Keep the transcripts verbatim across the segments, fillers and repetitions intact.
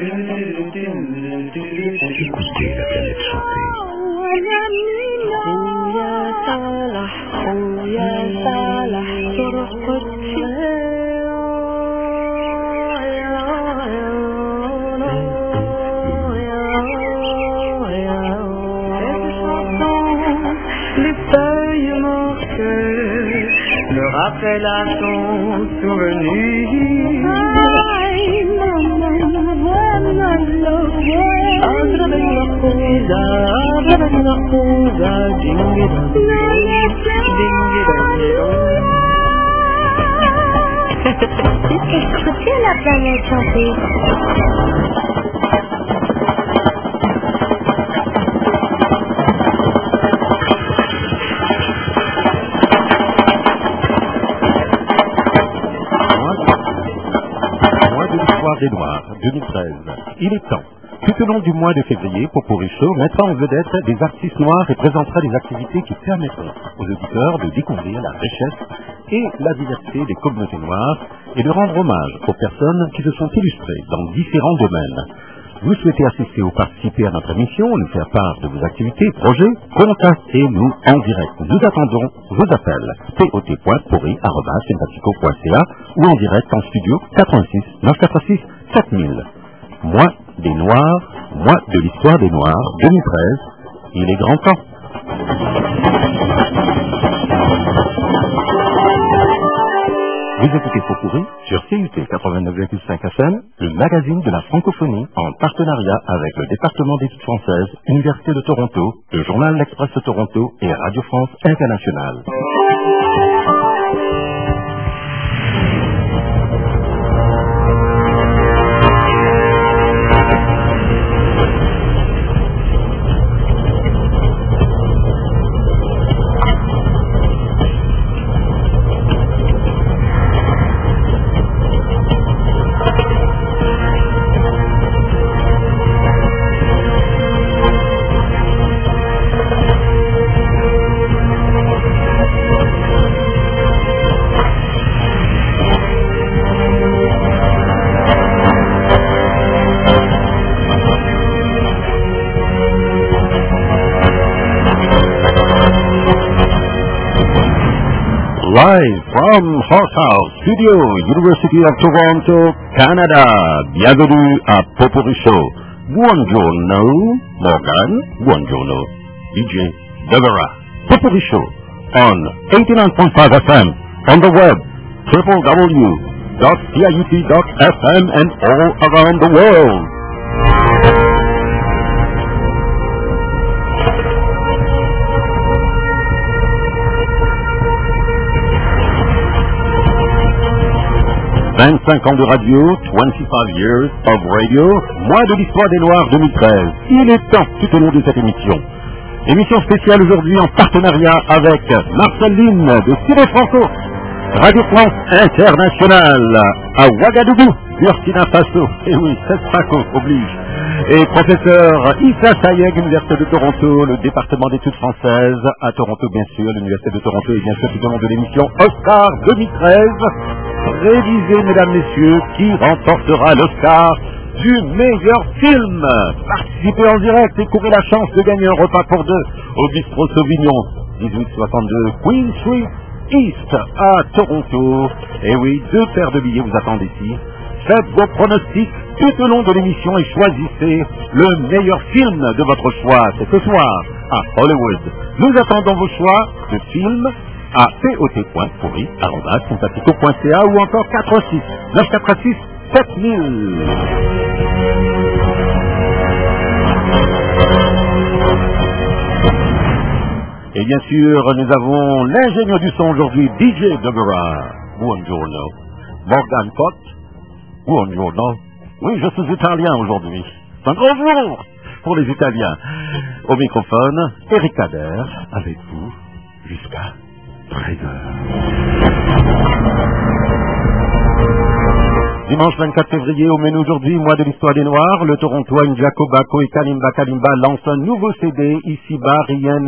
Écoutez la planète chanter. Les feuilles mortelles me rappellent à ton souvenir. Écoutez la planète chanter. Des Noirs, deux mille treize. Il est temps. Tout au long du mois de février, Popori Show mettra en vedette des artistes noirs et présentera des activités qui permettront aux auditeurs de découvrir la richesse et la diversité des communautés noires et de rendre hommage aux personnes qui se sont illustrées dans différents domaines. Vous souhaitez assister ou participer à notre émission, nous faire part de vos activités, projets, contactez-nous en direct. Nous attendons vos appels. p o t point pourri arobase sympathico point c a ou en direct en studio quatre-vingt-six neuf cent quatre-vingt-six sept mille. Mois des Noirs, mois de l'histoire des Noirs, deux mille treize. Il est grand temps. Vous écoutez Popori sur C U T quatre-vingt-neuf virgule cinq F M, le magazine de la francophonie, en partenariat avec le département d'études françaises, Université de Toronto, le journal L'Express de Toronto et Radio France Internationale. Live from Horse House Studio, University of Toronto, Canada. Bienvenue à Popori Show. Buongiorno, Morgan. Buongiorno, D J Deborah. Popori Show on eighty-nine point five F M, on the web, w w w dot p i u t dot f m and all around the world. vingt-cinq ans de radio, twenty-five years of radio, mois de l'histoire des Noirs deux mille treize. Il est temps tout au long de cette émission. Émission spéciale aujourd'hui en partenariat avec Marceline de Cyré Franco, Radio France Internationale, à Ouagadougou, Burkina Faso. Et oui, c'est Franco oblige. Et professeur Issa Sayeg, Université de Toronto, le département d'études françaises, à Toronto bien sûr, l'Université de Toronto et bien sûr tout au long de l'émission Oscar deux mille treize. Révisez, mesdames, messieurs, qui remportera l'Oscar du meilleur film. Participez en direct et courez la chance de gagner un repas pour deux au Bistrot Sauvignon, dix-huit soixante-deux Queen Street East à Toronto. Et oui, deux paires de billets vous attendent ici. Faites vos pronostics tout au long de l'émission et choisissez le meilleur film de votre choix. C'est ce soir à Hollywood. Nous attendons vos choix de films à p o t point pourri arobase sympathico point c a ou encore quatre-vingt-six neuf cent quatre-vingt-six sept mille. Et bien sûr, nous avons l'ingénieur du son aujourd'hui, D J Deborah. Buongiorno. Morgan Cott. Buongiorno. Oui, je suis italien aujourd'hui. C'est un grand jour pour les Italiens. Au microphone, Eric Kader, avec vous, jusqu'à treize heures. Dimanche vingt-quatre février, au menu aujourd'hui, mois de l'histoire des Noirs, le Torontois Njako Bako et Kalimba Kalimba lancent un nouveau C D. Ici-bas, rien n'est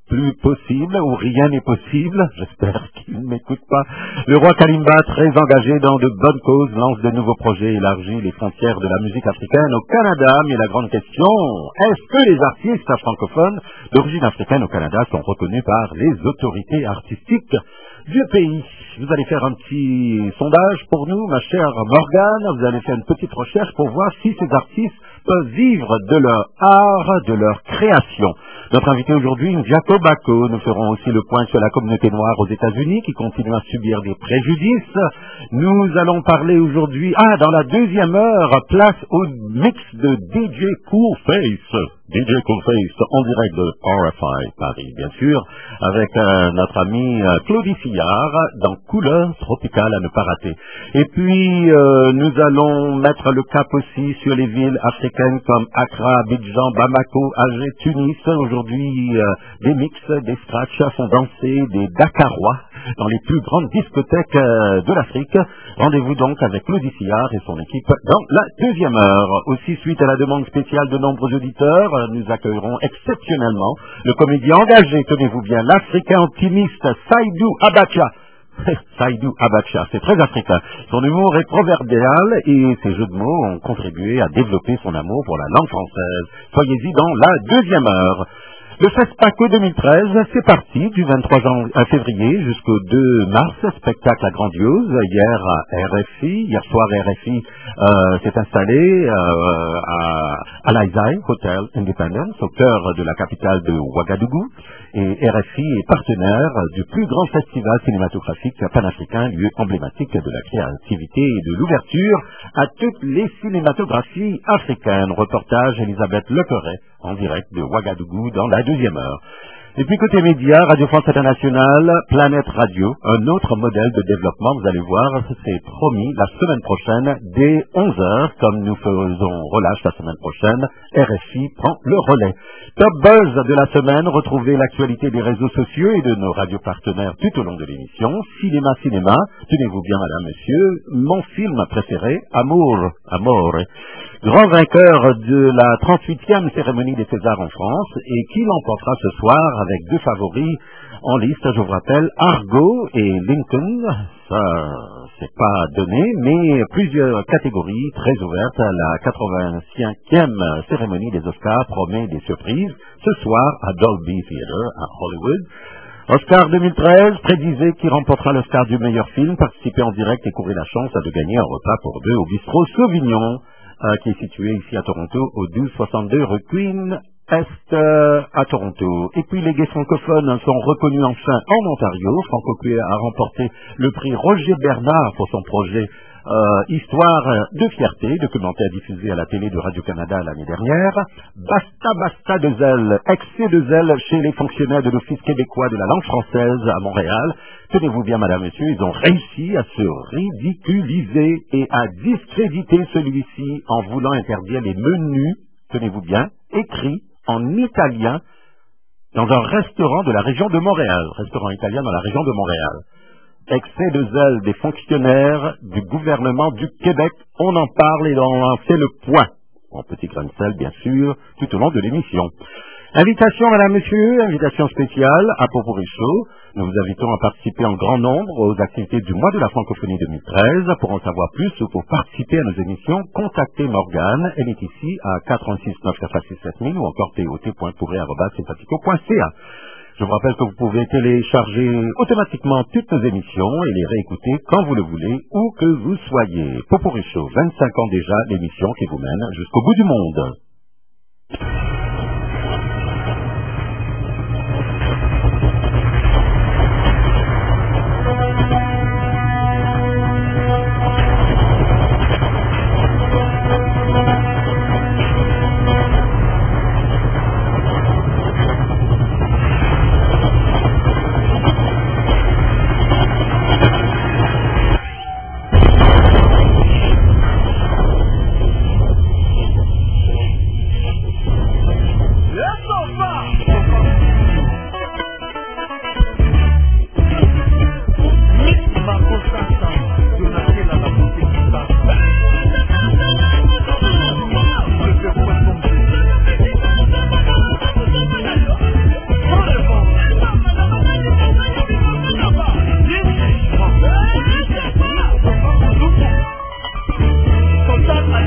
plus possible, ou rien n'est possible. J'espère qu'il ne m'écoute pas. Le roi Kalimba, très engagé dans de bonnes causes, lance de nouveaux projets, élargit les frontières de la musique africaine au Canada. Mais la grande question, est-ce que les artistes francophones d'origine africaine au Canada sont reconnus par les autorités artistiques du pays? Vous allez faire un petit sondage pour nous, ma chère Morgane. Vous allez faire une petite recherche pour voir si ces artistes peuvent vivre de leur art, de leur création. Notre invité aujourd'hui, Jacob Bako. Nous ferons aussi le point sur la communauté noire aux États-Unis qui continue à subir des préjudices. Nous allons parler aujourd'hui, ah, dans la deuxième heure, place au mix de D J Coolface. D J Coolface en direct de R F I Paris, bien sûr, avec euh, notre ami euh, Claudie Fillard dans Couleurs tropicales à ne pas rater. Et puis, euh, nous allons mettre le cap aussi sur les villes africaines comme Accra, Abidjan, Bamako, Alger, Tunis. Aujourd'hui, euh, des mix, des scratchs font danser des Dakarois dans les plus grandes discothèques euh, de l'Afrique. Rendez-vous donc avec Claudie Fillard et son équipe dans la deuxième heure. Aussi, suite à la demande spéciale de nombreux auditeurs, nous accueillerons exceptionnellement le comédien engagé, tenez-vous bien, l'Africain optimiste Saïdou Abacha. Saïdou Abacha, c'est très africain. Son humour est proverbial et ses jeux de mots ont contribué à développer son amour pour la langue française. Soyez-y dans la deuxième heure. Le FESPACO deux mille treize, c'est parti du vingt-trois février jusqu'au deux mars, spectacle à grandiose. Hier à R F I, hier soir R F I euh, s'est installé euh, à, à l'Aïsaï Hotel Independence, au cœur de la capitale de Ouagadougou. Et R F I est partenaire du plus grand festival cinématographique panafricain, lieu emblématique de la créativité et de l'ouverture à toutes les cinématographies africaines. Reportage Elisabeth Lequeret en direct de Ouagadougou dans la deuxième heure. Et puis côté médias, Radio France Internationale, Planète Radio, un autre modèle de développement, vous allez voir, c'est promis la semaine prochaine, dès onze heures, comme nous faisons relâche la semaine prochaine, R F I prend le relais. Top Buzz de la semaine, retrouvez l'actualité des réseaux sociaux et de nos radios partenaires tout au long de l'émission. Cinéma, cinéma, tenez-vous bien madame, monsieur, mon film préféré, Amour, Amore. Grand vainqueur de la trente-huitième cérémonie des Césars en France et qui l'emportera ce soir avec deux favoris en liste, je vous rappelle, Argo et Lincoln. Ça, c'est pas donné, mais plusieurs catégories très ouvertes. La quatre-vingt-cinquième cérémonie des Oscars promet des surprises ce soir à Dolby Theatre à Hollywood. Oscar deux mille treize, prédisez qui remportera l'Oscar du meilleur film. Participez en direct et courez la chance de gagner un repas pour deux au bistrot Sauvignon, Euh, qui est situé ici à Toronto, au douze soixante-deux rue Queen Est euh, à Toronto. Et puis les gays francophones sont reconnus enfin en Ontario. Franco-Queer a remporté le prix Roger Bernard pour son projet euh, Histoire de fierté, documentaire diffusé à la télé de Radio-Canada l'année dernière. Basta, basta de zèle, excès de zèle chez les fonctionnaires de l'Office québécois de la langue française à Montréal. Tenez-vous bien, madame, monsieur, ils ont réussi à se ridiculiser et à discréditer celui-ci en voulant interdire les menus, tenez-vous bien, écrits en italien dans un restaurant de la région de Montréal. Restaurant italien dans la région de Montréal. Excès de zèle des fonctionnaires du gouvernement du Québec. On en parle et on en fait le point. En petit grain de sel, bien sûr, tout au long de l'émission. Invitation, madame, monsieur, invitation spéciale à Poporicho. Nous vous invitons à participer en grand nombre aux activités du mois de la francophonie deux mille treize. Pour en savoir plus ou pour participer à nos émissions, contactez Morgane. Elle est ici à quatre un six neuf quatre six sept mille ou encore t o t point pourré arobase sympathico point c a. Je vous rappelle que vous pouvez télécharger automatiquement toutes nos émissions et les réécouter quand vous le voulez, où que vous soyez. Poporicho, vingt-cinq ans déjà, l'émission qui vous mène jusqu'au bout du monde.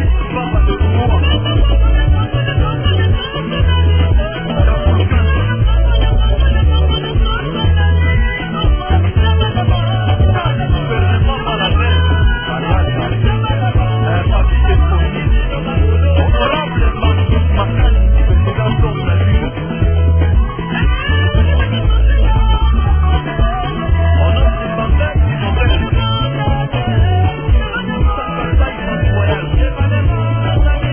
Thank you.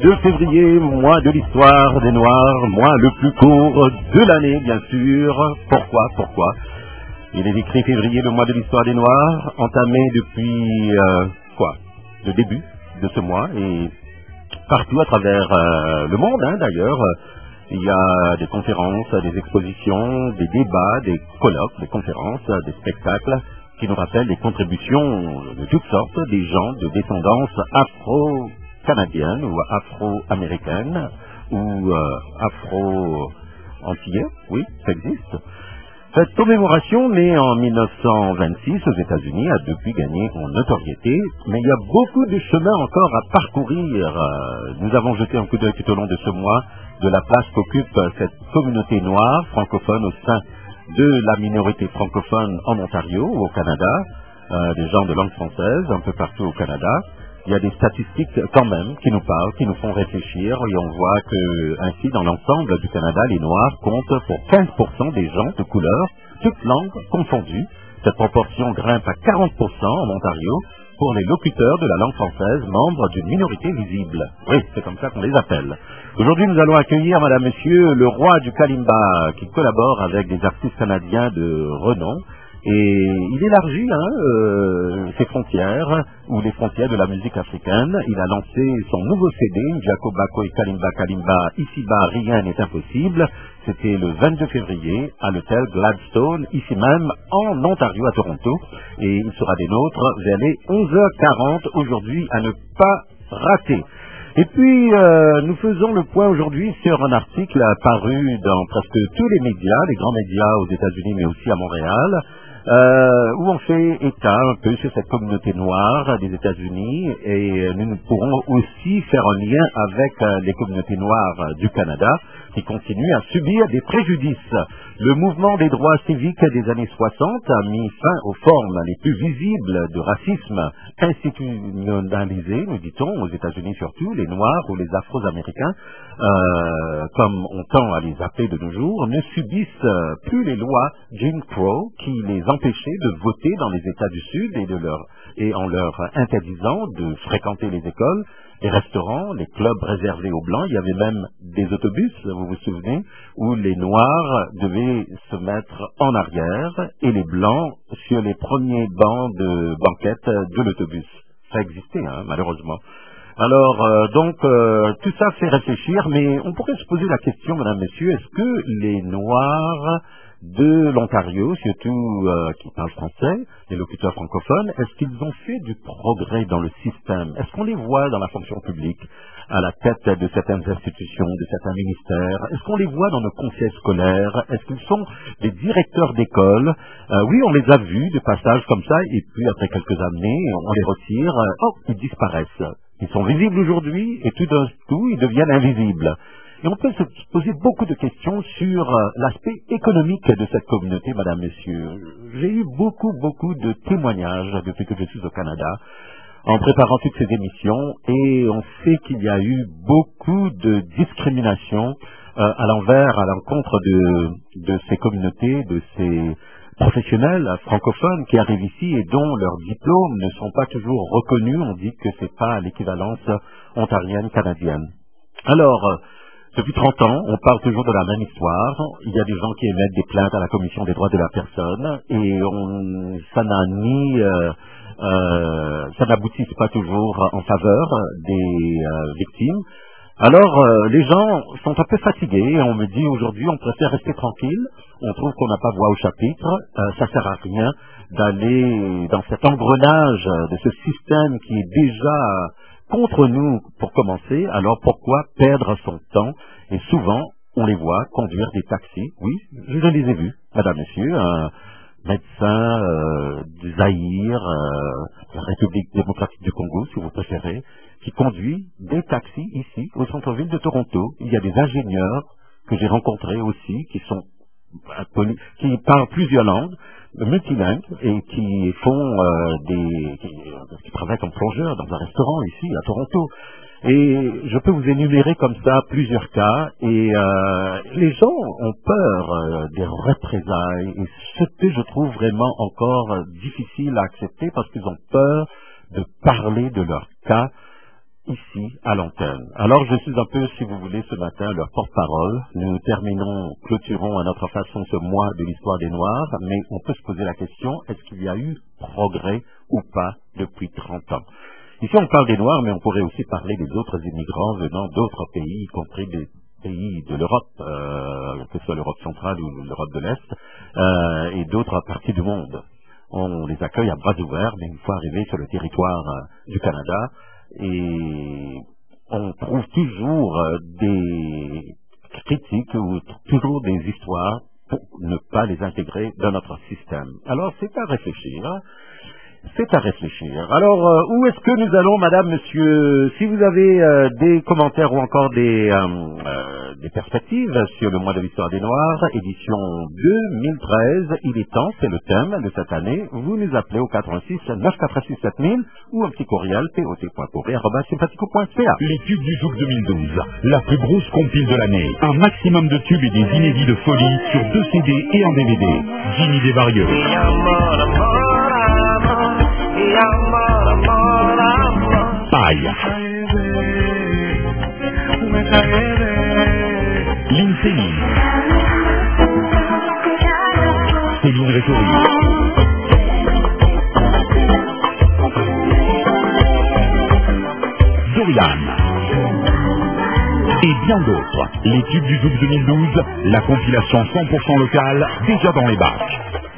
vingt-deux février, mois de l'histoire des Noirs, mois le plus court de l'année, bien sûr. Pourquoi Pourquoi Il est écrit février, le mois de l'histoire des Noirs, entamé depuis, euh, quoi Le début de ce mois, et partout à travers euh, le monde, hein, d'ailleurs. Il y a des conférences, des expositions, des débats, des colloques, des conférences, des spectacles qui nous rappellent les contributions de toutes sortes des gens de descendance afro-canadienne ou afro-américaine ou euh, afro-antillais, oui, ça existe. Cette commémoration, née en mille neuf cent vingt-six aux États-Unis, a depuis gagné en notoriété, mais il y a beaucoup de chemin encore à parcourir. Nous avons jeté un coup d'œil tout au long de ce mois de la place qu'occupe cette communauté noire francophone au sein de la minorité francophone en Ontario ou au Canada, euh, des gens de langue française un peu partout au Canada. Il y a des statistiques quand même qui nous parlent, qui nous font réfléchir, et on voit que ainsi dans l'ensemble du Canada, les Noirs comptent pour quinze pour cent des gens de couleur, toutes langues confondues. Cette proportion grimpe à quarante pour cent en Ontario pour les locuteurs de la langue française, membres d'une minorité visible. Oui, c'est comme ça qu'on les appelle. Aujourd'hui, nous allons accueillir, madame, monsieur, le roi du Kalimba, qui collabore avec des artistes canadiens de renom. Et il élargit hein, euh, ses frontières, ou les frontières de la musique africaine. Il a lancé son nouveau C D, Njako Bako et Kalimba Kalimba, ici-bas, rien n'est impossible. C'était le vingt-deux février à l'hôtel Gladstone, ici même, en Ontario, à Toronto. Et il sera des nôtres vers les onze heures quarante aujourd'hui, à ne pas rater. Et puis, euh, nous faisons le point aujourd'hui sur un article paru dans presque tous les médias, les grands médias aux États-Unis, mais aussi à Montréal, Euh, où on fait état un peu sur cette communauté noire des États-Unis, et nous, nous pourrons aussi faire un lien avec euh, les communautés noires du Canada qui continuent à subir des préjudices. Le mouvement des droits civiques des années soixante a mis fin aux formes les plus visibles de racisme institutionnalisé, nous dit-on, aux États-Unis surtout. Les Noirs ou les Afro-Américains, euh, comme on tend à les appeler de nos jours, ne subissent plus les lois Jim Crow qui les empêchaient de voter dans les États du Sud et, de leur, et en leur interdisant de fréquenter les écoles, les restaurants, les clubs réservés aux Blancs. Il y avait même des autobus, vous vous souvenez, où les Noirs devaient se mettre en arrière et les Blancs sur les premiers bancs de banquette de l'autobus. Ça existait, hein, malheureusement. Alors, euh, donc, euh, tout ça fait réfléchir, mais on pourrait se poser la question, madame, monsieur, est-ce que les Noirs de l'Ontario, surtout euh, qui parlent français, les locuteurs francophones, est-ce qu'ils ont fait du progrès dans le système? Est-ce qu'on les voit dans la fonction publique, à la tête de certaines institutions, de certains ministères? Est-ce qu'on les voit dans nos conseils scolaires? Est-ce qu'ils sont des directeurs d'école? euh, Oui, on les a vus de passage comme ça, et puis après quelques années, on les retire, euh, oh, ils disparaissent. Ils sont visibles aujourd'hui, et tout d'un coup, ils deviennent invisibles. Et on peut se poser beaucoup de questions sur euh, l'aspect économique de cette communauté, madame, monsieur. J'ai eu beaucoup, beaucoup de témoignages depuis que je suis au Canada, en préparant toutes ces émissions, et on sait qu'il y a eu beaucoup de discrimination euh, à l'envers, à l'encontre de, de ces communautés, de ces professionnels francophones qui arrivent ici et dont leurs diplômes ne sont pas toujours reconnus. On dit que c'est pas l'équivalence ontarienne, canadienne. Alors, euh, depuis trente ans, on parle toujours de la même histoire. Il y a des gens qui émettent des plaintes à la Commission des droits de la personne, et on, ça n'a ni, euh, euh, ça n'aboutit pas toujours en faveur des euh, victimes. Alors, euh, les gens sont un peu fatigués. On me dit aujourd'hui, on préfère rester tranquille. On trouve qu'on n'a pas voix au chapitre. Euh, ça sert à rien d'aller dans cet engrenage de ce système qui est déjà contre nous pour commencer. Alors pourquoi perdre son temps? Et souvent, on les voit conduire des taxis. Oui, je les ai vus, madame, monsieur, un médecin euh, du Zaïre, euh, la République démocratique du Congo, si vous préférez, qui conduit des taxis ici, au centre-ville de Toronto. Il y a des ingénieurs que j'ai rencontrés aussi, qui sont qui parlent plusieurs langues, multilingues, et qui font euh, des qui, qui travaillent comme plongeurs dans un restaurant ici à Toronto. Et je peux vous énumérer comme ça plusieurs cas, et euh, les gens ont peur euh, des représailles, et ce que je trouve vraiment encore difficile à accepter, parce qu'ils ont peur de parler de leur cas ici à l'antenne. Alors je suis un peu, si vous voulez, ce matin leur porte-parole. Nous terminons, clôturons à notre façon ce mois de l'histoire des Noirs, mais on peut se poser la question, est-ce qu'il y a eu progrès ou pas depuis trente ans? Ici on parle des Noirs, mais on pourrait aussi parler des autres immigrants venant d'autres pays, y compris des pays de l'Europe, euh, que ce soit l'Europe centrale ou l'Europe de l'Est, euh, et d'autres parties du monde. On les accueille à bras ouverts, mais une fois arrivés sur le territoire euh, du Canada, et on trouve toujours euh, des critiques ou t- toujours des histoires pour ne pas les intégrer dans notre système. Alors c'est à réfléchir. Hein. C'est à réfléchir. Alors, euh, où est-ce que nous allons, madame, monsieur? Si vous avez euh, des commentaires ou encore des, euh, euh, des perspectives sur le mois de l'histoire des Noirs, édition deux mille treize, il est temps, c'est le thème de cette année. Vous nous appelez au quatre un six neuf quatre six sept mille ou un petit courriel p o t point courrier arobase sympathico point c a. Les tubes du Zouk deux mille douze, la plus grosse compile de l'année. Un maximum de tubes et des inédits de folie sur deux C D et un D V D. Jimmy Desvarieux. Paille. L'Incéline. Céline Réjouri. Dorian. Et bien d'autres. Les tubes du Zouk deux mille douze, la compilation cent pour cent locale, déjà dans les bacs.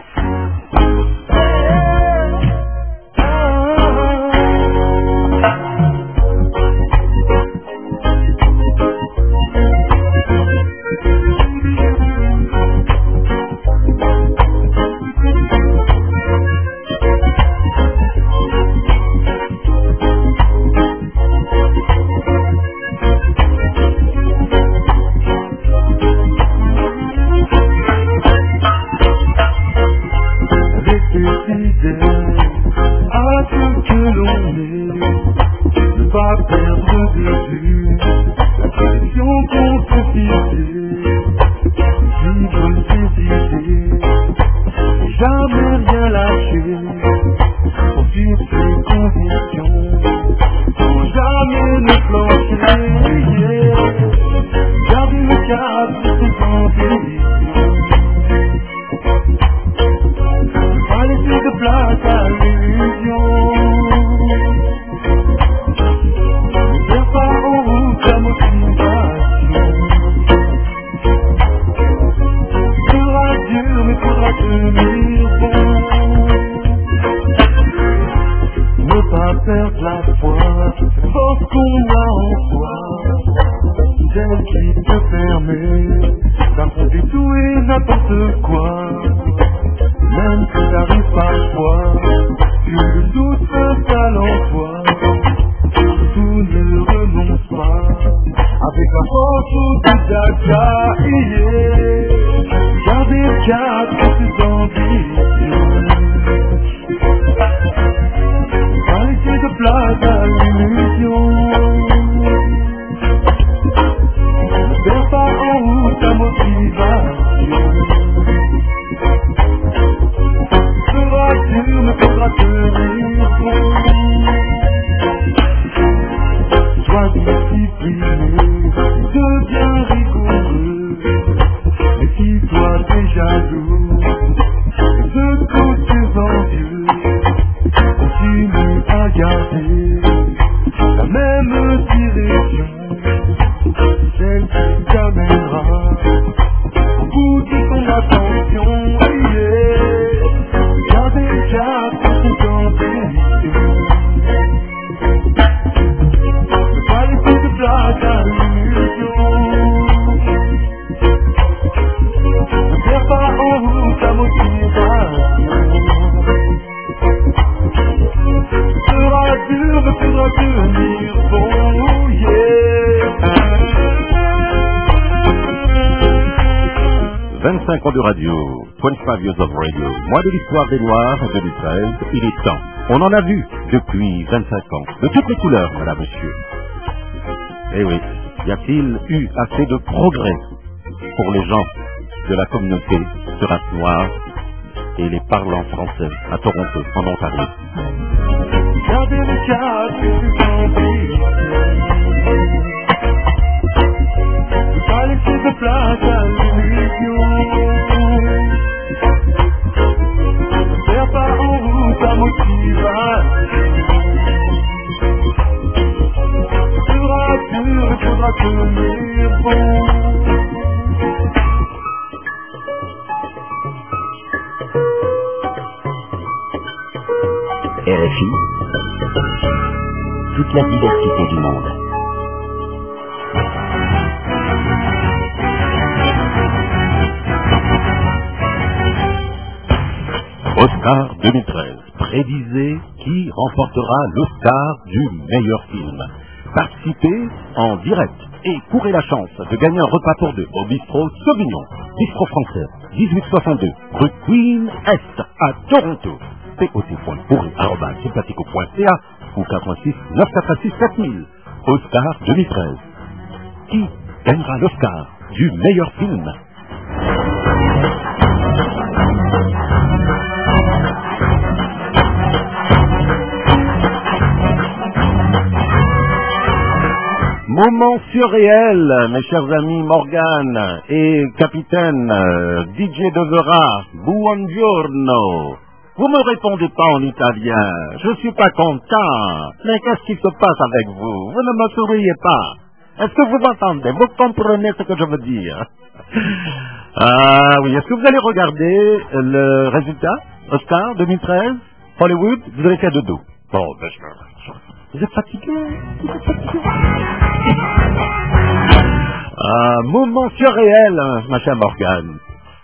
vingt-cinq ans de radio, vingt-cinq years of radio, mois de l'histoire des Noirs deux mille treize, il est temps. On en a vu depuis vingt-cinq ans, de toutes les couleurs, madame, monsieur. Eh oui, y a-t-il eu assez de progrès pour les gens de la communauté de race noire et les parlants français à Toronto, en Ontario? Gardez le cap, Sera dur, il faudra tenir bon. R F I, toute la diversité du monde. Oscar deux mille treize. Prédisez qui remportera l'Oscar du meilleur film. Participez en direct et courez la chance de gagner un repas pour deux au bistrot Sauvignon, bistrot français, dix-huit soixante-deux, rue Queen Est à Toronto. P O T point pourri arobase sympathico point c a ou quatre-vingt-six neuf cent quatre-vingt-six sept mille. Oscar deux mille treize. Qui gagnera l'Oscar du meilleur film? Moment surréel, mes chers amis Morgan et capitaine euh, D J Devera, buongiorno. Vous me répondez pas en italien, je suis pas content. Mais qu'est-ce qui se passe avec vous? Vous ne me souriez pas. Est-ce que vous m'entendez? Vous comprenez ce que je veux dire? Ah oui, est-ce que vous allez regarder le résultat Oscar deux mille treize Hollywood? Vous avez fait de dos. Bon, ben je... Vous êtes fatigué? Vous êtes fatigué? Ah, moment surréel, ma chère Morgane.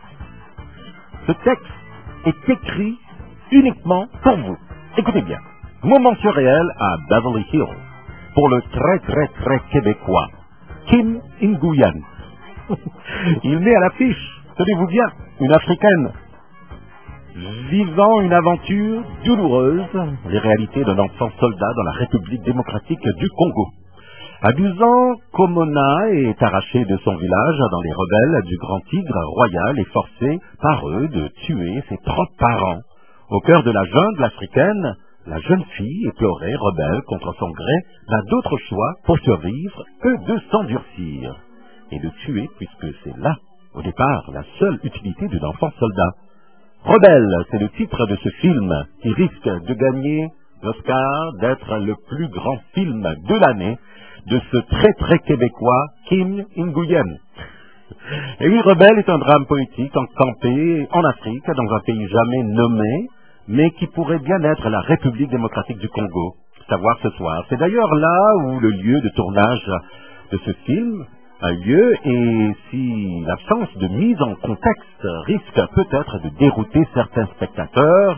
Ce texte est écrit uniquement pour vous. Écoutez bien. Moment surréel à Beverly Hills pour le très très très québécois Kim Nguyen. Il met à l'affiche, tenez-vous bien, une africaine vivant une aventure douloureuse, les réalités d'un enfant soldat dans la République démocratique du Congo. À douze ans, Komona est arraché de son village dans les rebelles du Grand Tigre royal et forcé par eux de tuer ses propres parents. Au cœur de la jungle africaine, la jeune fille, éplorée, rebelle contre son gré, n'a d'autre choix pour survivre que de s'endurcir et de tuer, puisque c'est là, au départ, la seule utilité d'un enfant soldat. Rebelle, c'est le titre de ce film qui risque de gagner l'Oscar, d'être le plus grand film de l'année de ce très très québécois Kim Nguyen. Et oui, Rebelle est un drame poétique encampé en Afrique, dans un pays jamais nommé, mais qui pourrait bien être la République démocratique du Congo, savoir ce soir. C'est d'ailleurs là où le lieu de tournage de ce film a lieu, et si l'absence de mise en contexte risque peut-être de dérouter certains spectateurs,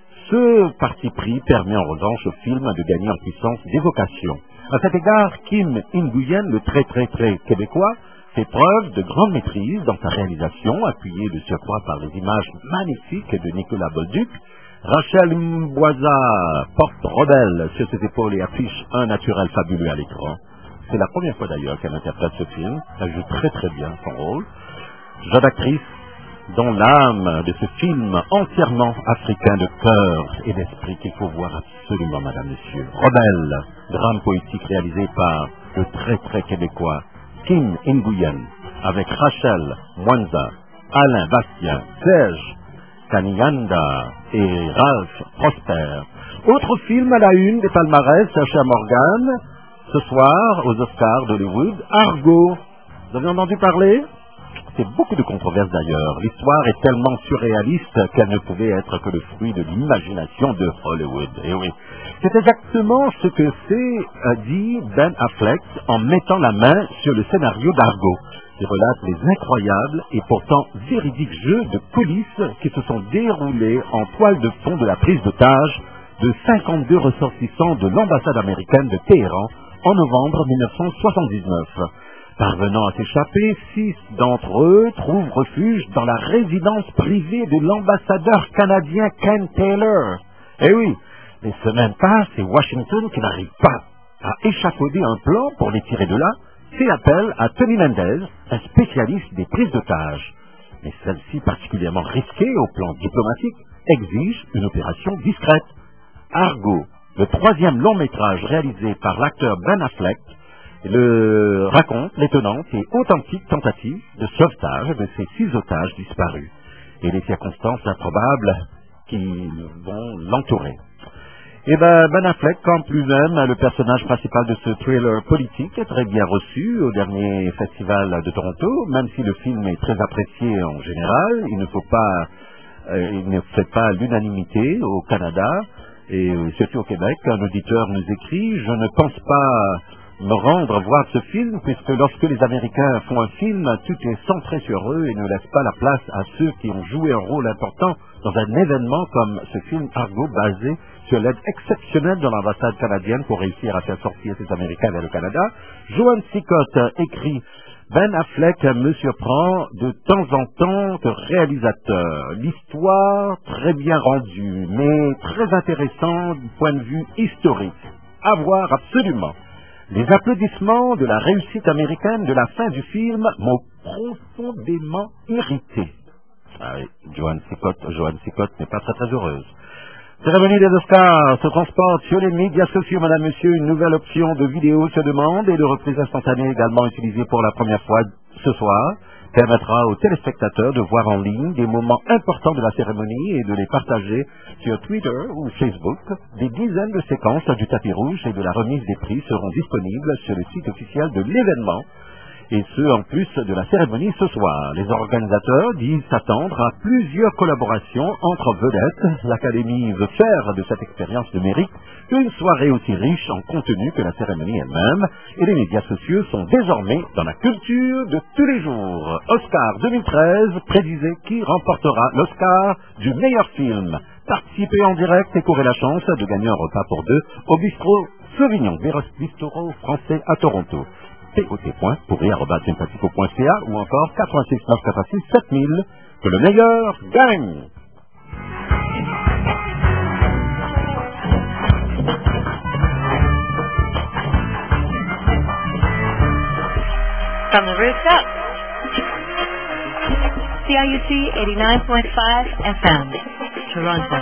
ce parti pris permet en revanche au film de gagner en puissance d'évocation. À cet égard, Kim Nguyen, le très très très québécois, fait preuve de grande maîtrise dans sa réalisation, appuyée de surcroît par les images magnifiques de Nicolas Bolduc. Rachel Mboisa porte Rebelle sur ses épaules et affiche un naturel fabuleux à l'écran. C'est la première fois d'ailleurs qu'elle interprète ce film. Elle joue très très bien son rôle. Jeune actrice dont l'âme de ce film entièrement africain de cœur et d'esprit qu'il faut voir absolument, madame, monsieur. Rebelle, drame poétique réalisé par le très très québécois Kim Nguyen, avec Rachel Mwanza, Alain Bastien, Serge Kanyanda et Ralph Prosper. Autre film à la une des palmarès, cher Morgan, ce soir, aux Oscars d'Hollywood, Argo. Vous avez entendu parler? C'est beaucoup de controverses d'ailleurs. L'histoire est tellement surréaliste qu'elle ne pouvait être que le fruit de l'imagination de Hollywood. Et oui, c'est exactement ce que s'est dit Ben Affleck en mettant la main sur le scénario d'Argo, qui relate les incroyables et pourtant véridiques jeux de coulisses qui se sont déroulés en toile de fond de la prise d'otage de cinquante-deux ressortissants de l'ambassade américaine de Téhéran en novembre mille neuf cent soixante-dix-neuf. Parvenant à s'échapper, six d'entre eux trouvent refuge dans la résidence privée de l'ambassadeur canadien Ken Taylor. Eh oui, les semaines passent et Washington, qui n'arrive pas à échafauder un plan pour les tirer de là, fait appel à Tony Mendez, un spécialiste des prises d'otages. Mais celle-ci, particulièrement risquée au plan diplomatique, exige une opération discrète. Argo, le troisième long métrage réalisé par l'acteur Ben Affleck, le raconte l'étonnante et authentique tentative de sauvetage de ces six otages disparus et les circonstances improbables qui vont l'entourer. Et ben, Ben Affleck, campe lui-même le personnage principal de ce thriller politique, est très bien reçu au dernier festival de Toronto, même si le film est très apprécié en général. Il ne faut pas, euh, il ne fait pas l'unanimité au Canada et euh, surtout au Québec. Un auditeur nous écrit: je ne pense pas me rendre voir ce film, puisque lorsque les Américains font un film, tout est centré sur eux et ne laisse pas la place à ceux qui ont joué un rôle important dans un événement comme ce film Argo, basé sur l'aide exceptionnelle de l'ambassade canadienne pour réussir à faire sortir ces Américains vers le Canada. Joan Sicott écrit: Ben Affleck me surprend de temps en temps que réalisateur. L'histoire très bien rendue, mais très intéressante du point de vue historique. À voir absolument. Les applaudissements de la réussite américaine de la fin du film m'ont profondément irrité. Ah oui, Joan Sicott, Joan Sicott n'est pas très très heureuse. Cérémonie des Oscars se transporte sur les médias sociaux, madame, monsieur. Une nouvelle option de vidéo se demande et de reprise instantanée également utilisée pour la première fois ce soir permettra aux téléspectateurs de voir en ligne des moments importants de la cérémonie et de les partager sur Twitter ou Facebook. Des dizaines de séquences du tapis rouge et de la remise des prix seront disponibles sur le site officiel de l'événement, et ce, en plus de la cérémonie ce soir. Les organisateurs disent s'attendre à plusieurs collaborations entre vedettes. L'Académie veut faire de cette expérience de mérite une soirée aussi riche en contenu que la cérémonie elle-même, et les médias sociaux sont désormais dans la culture de tous les jours. Oscar deux mille treize, prédisez qui remportera l'Oscar du meilleur film. Participez en direct et courez la chance de gagner un repas pour deux au bistrot Sauvignon, bistrot français à Toronto. T O T point pourri arobase sympathico point c a ou encore quatre-vingt-six neuf cent quatre-vingt-six sept mille. Que le meilleur gagne. From the rooftop, C I U T eighty-nine point five F M, Toronto.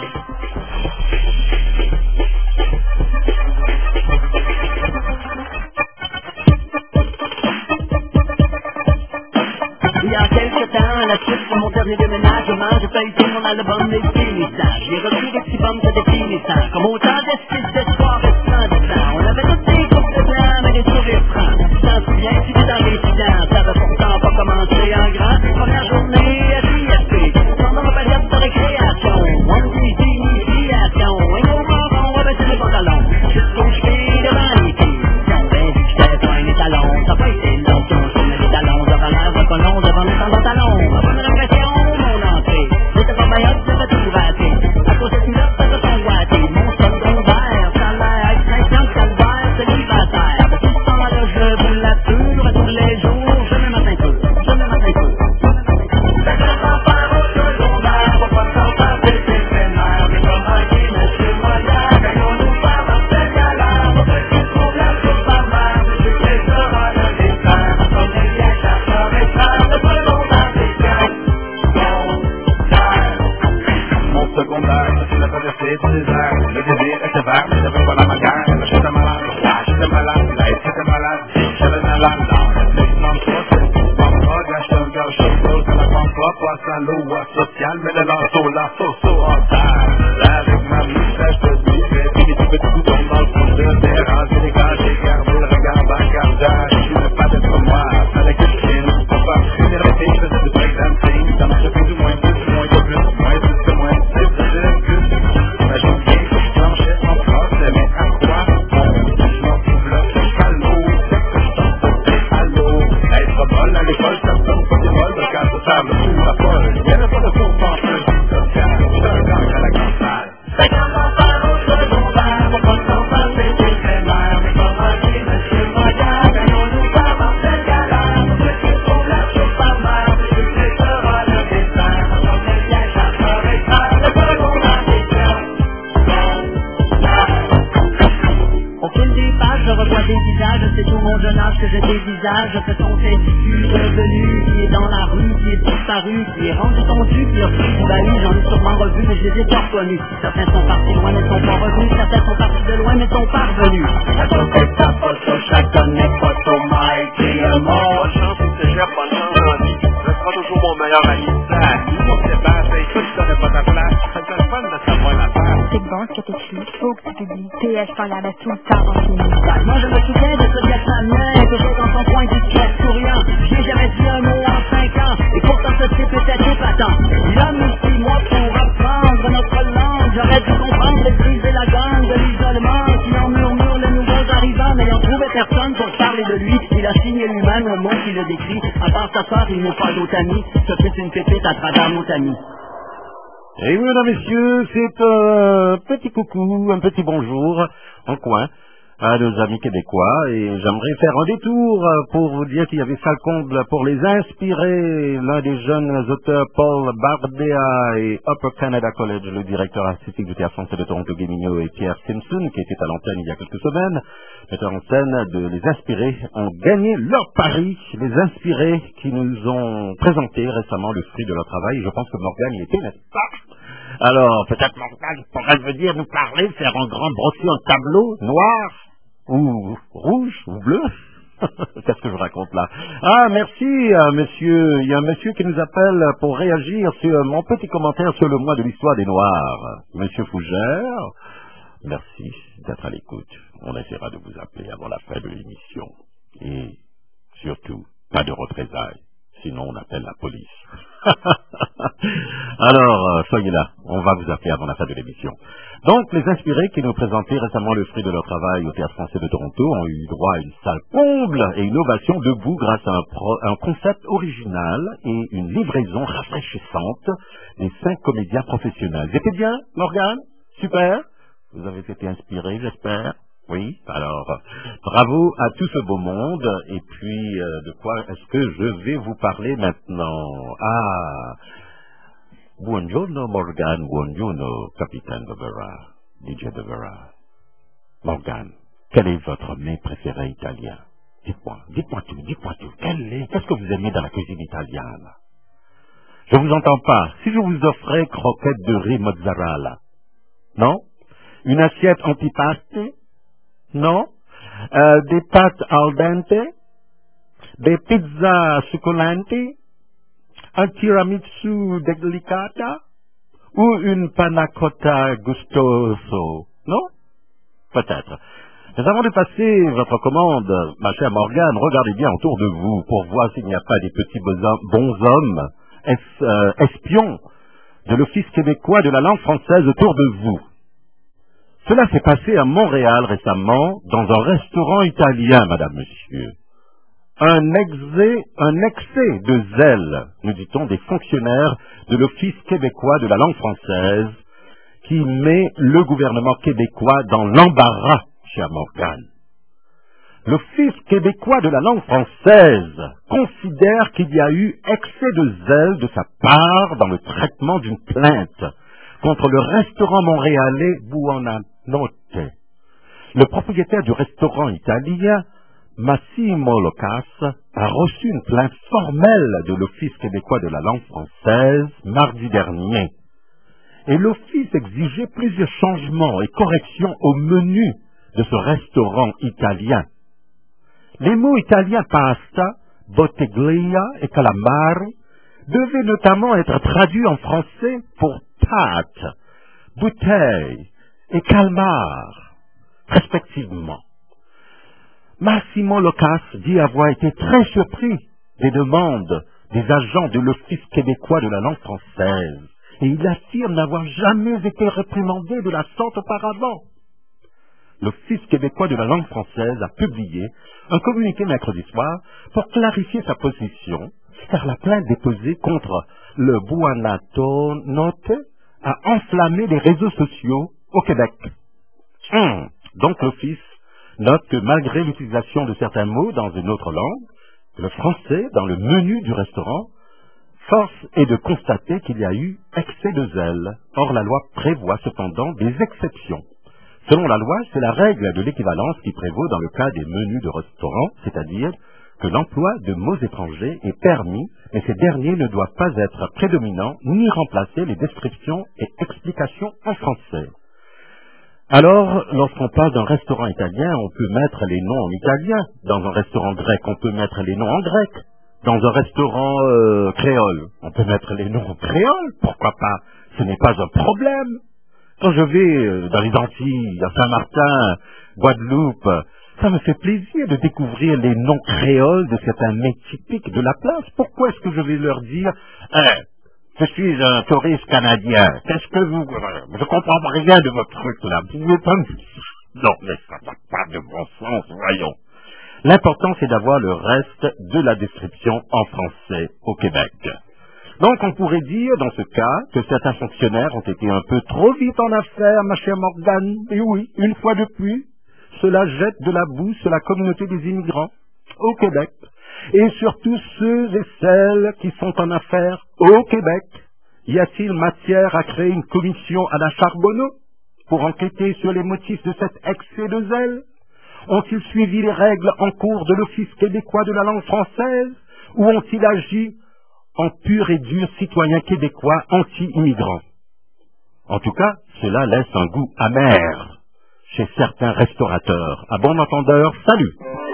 Il y a quelques temps, à la suite de mon dernier déménagement, j'ai feuilleté mon album des finissages. J'ai repris des petits bums de des finissages, comme autant d'estimes d'espoir resplendissants. On avait tous des groupes de blancs, mais des sourires francs. Tu t'en souviens, tu vis dans l'incident, ça avait pourtant pas commencé en grand. Première journée à J F P, sans ma palette de récréation. One D d'initiation, un gros marron avec des pantalons. Jusqu'au cheville devant les filles, j'avais dit que j'étais pas un étalon. Ça n'a pas été long, si on se met des talons devant l'air de colon, devant les pantalons. Ma première impression, mon entrée, j'étais pas meilleur, j'avais tout raté. À cause de tout là, ça se sont boité. Mon secondaire, ça a l'air être cinquante calvaire, célibataire. De tout ce temps-là, je roule la pure, tous les jours, je me matin peu, je me matin peu. C'est que sans faire au secondaire, faut pas s'en faire des éphémères. Mais comme un qui monsieur Moya, quand on nous parle en fait galère, on fait qu'il trouve la soupe par mer, mais je sais que sera le dessert. Comme les vieilles chercheurs et frères, de secondaire, c'est bien. Mon secondaire, c'est la traversée du désert. Le désir était vert, mais j'avais pas la bagarre. J'étais malade, ouais, j'étais malade, là, j'étais malade, j'avais malade, non, l'exemple procès. Pampa, gâche un gars, chose, ça la prend pas, poisson à l'eau, à social, mais le lanceau, la sauce, en terre. Là, avec ma moustache de buvette, puis des petits boutons dans le fond de terre. J'ai les gars, j'ai gardé le regard bagarrage. Je voulais pas d'être moi, fallait que je vienne. Pas pas, une érafée, je faisais du breakdancing. Ça marchait plus ou moins, plus ou moins, pas plus, moins, plus que moins, c'est plus, plus. Imagine bien que je planchais en procès, mais à quoi? Je m'en trouve là, je suis à l'eau, c'est que je t'en sautais à l'eau. Être bol à l'école, ça me donne pas des vols, de casse de table sous la folle. Y'avait pas de cours penseur, social, je un gang à la grande salle. C'est quand on parle au secondaire, faut pas s'en faire des éphémères. Mais comme un dit monsieur Moya, quand on nous parle en fait galère, on fait qu'il trouve la soupe par mer, mais je sais que sera le dessert. Comme les vieilles chercheurs et frères, de secondaire, c'est bien. Au fil des pages, je revois des visages, c'est tout mon jeune âge que je dévisage. Que ton fétu devenu, qui est dans la rue, qui est disparu, qui est rendu tondu, qui a pris du bahut, j'en ai sûrement revu, mais je les ai pas reconnus. Certains sont partis loin, mais sont pas revenus, certains sont partis de loin, mais sont pas revenus. À côté de ta photo, chaque année, photo, Mike, et un mot. Bonne chance au cégep, bonne chance dans la vie. Je serai toujours mon meilleur ami. Ça, nous, on se dépasse, et tout, tu connais pas ta place. C'est le fun de savoir la faire. C'est bon ce que t'écris, faut que tu publies. T S regardait tout le temps en film. Moi je me souviens de ce Vietnamien, toujours dans son coin discret souriant. J'ai jamais dit un mot en cinq ans, et pourtant ce type était épatant. Il a mis six mois pour apprendre notre langue. J'aurais dû comprendre le crise de la gangue, de l'isolement, qui en murmure les nouveaux arrivants. N'ayant trouvé personne pour parler de lui, il a signé lui-même un mot qui le décrit. À part sa soeur, il n'a pas d'autres amis. Ce fut une pépite à travers nos amis. Et oui, mesdames, messieurs, c'est un petit coucou, un petit bonjour en coin à nos amis québécois, et j'aimerais faire un détour pour vous dire qu'il y avait salle comble pour les inspirer. L'un des jeunes auteurs, Paul Bardea, et Upper Canada College, le directeur artistique du Théâtre français de Toronto, Guémignon, et Pierre Simpson, qui était à l'antenne il y a quelques semaines, metteurs en scène de Les Inspirés, ont gagné leur pari. Les Inspirés qui nous ont présenté récemment le fruit de leur travail. Je pense que Morgane y était, n'est-ce pas? Alors, peut-être Morgane pourrait venir nous parler, faire un grand brossé en tableau, noir, ou rouge, ou bleu. Qu'est-ce que je raconte là? Ah, merci, euh, monsieur. Il y a un monsieur qui nous appelle pour réagir sur mon petit commentaire sur le mois de l'histoire des Noirs. Monsieur Fougère, merci d'être à l'écoute. On essaiera de vous appeler avant la fin de l'émission. Et surtout, pas de représailles. Sinon, on appelle la police. Alors, euh, soyez là. On va vous appeler avant la fin de l'émission. Donc, les inspirés qui nous présentaient récemment le fruit de leur travail au Théâtre français de Toronto ont eu droit à une salle comble et une ovation debout grâce à un, pro, un concept original et une livraison rafraîchissante des cinq comédiens professionnels. C'était bien, Morgane? Super. Vous avez été inspirés, j'espère. Oui, alors, bravo à tout ce beau monde. Et puis, euh, de quoi est-ce que je vais vous parler maintenant? Ah, buongiorno Morgane, buongiorno Capitaine Devera, D J Devera. Morgane, quel est votre mets préféré italien? Dites-moi, dites-moi tout, dites-moi tout. Quel est, qu'est-ce que vous aimez dans la cuisine italienne? Je vous entends pas. Si je vous offrais croquettes de riz mozzarella, non? Une assiette antipasto? Non? Euh, des pâtes al dente? Des pizzas succulenti? Un tiramisu delicata? Ou une panna cotta gustoso? Non? Peut-être. Mais avant de passer votre commande, ma chère Morgane, regardez bien autour de vous pour voir s'il n'y a pas des petits bonshommes, es, euh, espions de l'Office québécois de la langue française autour de vous. Cela s'est passé à Montréal récemment, dans un restaurant italien, madame, monsieur. Un excès, un excès de zèle, nous dit-on, des fonctionnaires de l'Office québécois de la langue française, qui met le gouvernement québécois dans l'embarras, chère Morgane. L'Office québécois de la langue française considère qu'il y a eu excès de zèle de sa part dans le traitement d'une plainte contre le restaurant montréalais Buonanotte. Le propriétaire du restaurant italien, Massimo Locas, a reçu une plainte formelle de l'Office québécois de la langue française mardi dernier. Et l'Office exigeait plusieurs changements et corrections au menu de ce restaurant italien. Les mots italiens pasta, bottiglia et calamari devaient notamment être traduits en français pour pâte, bouteille et calmar, respectivement. Massimo Locas dit avoir été très surpris des demandes des agents de l'Office québécois de la langue française, et il affirme n'avoir jamais été réprimandé de la sorte auparavant. L'Office québécois de la langue française a publié un communiqué mercredi soir pour clarifier sa position, car la plainte déposée contre le Buonanotte a enflammé les réseaux sociaux au Québec. Hum, donc l'Office note que malgré l'utilisation de certains mots dans une autre langue, le français dans le menu du restaurant, force est de constater qu'il y a eu excès de zèle. Or, la loi prévoit cependant des exceptions. Selon la loi, c'est la règle de l'équivalence qui prévaut dans le cas des menus de restaurant, c'est-à-dire que l'emploi de mots étrangers est permis, mais ces derniers ne doivent pas être prédominants ni remplacer les descriptions et explications en français. Alors, lorsqu'on parle d'un restaurant italien, on peut mettre les noms en italien. Dans un restaurant grec, on peut mettre les noms en grec. Dans un restaurant euh, créole, on peut mettre les noms en créole. Pourquoi pas? Ce n'est pas un problème. Quand je vais dans les Antilles, à Saint-Martin, Guadeloupe, ça me fait plaisir de découvrir les noms créoles de certains mets typiques de la place. Pourquoi est-ce que je vais leur dire hey, je suis un touriste canadien, qu'est-ce que vous... Je comprends rien de votre truc là. Vous pouvez pas me... Non, mais ça n'a pas de bon sens, voyons. L'important, c'est d'avoir le reste de la description en français au Québec. Donc, on pourrait dire, dans ce cas, que certains fonctionnaires ont été un peu trop vite en affaires, ma chère Morgane. Et oui, une fois de plus, cela jette de la boue sur la communauté des immigrants au Québec. Et surtout ceux et celles qui sont en affaires au Québec. Y a-t-il matière à créer une commission à la Charbonneau pour enquêter sur les motifs de cet excès de zèle? Ont-ils suivi les règles en cours de l'Office québécois de la langue française? Ou ont-ils agi en pur et dur citoyens québécois anti-immigrants? En tout cas, cela laisse un goût amer chez certains restaurateurs. À bon entendeur, salut!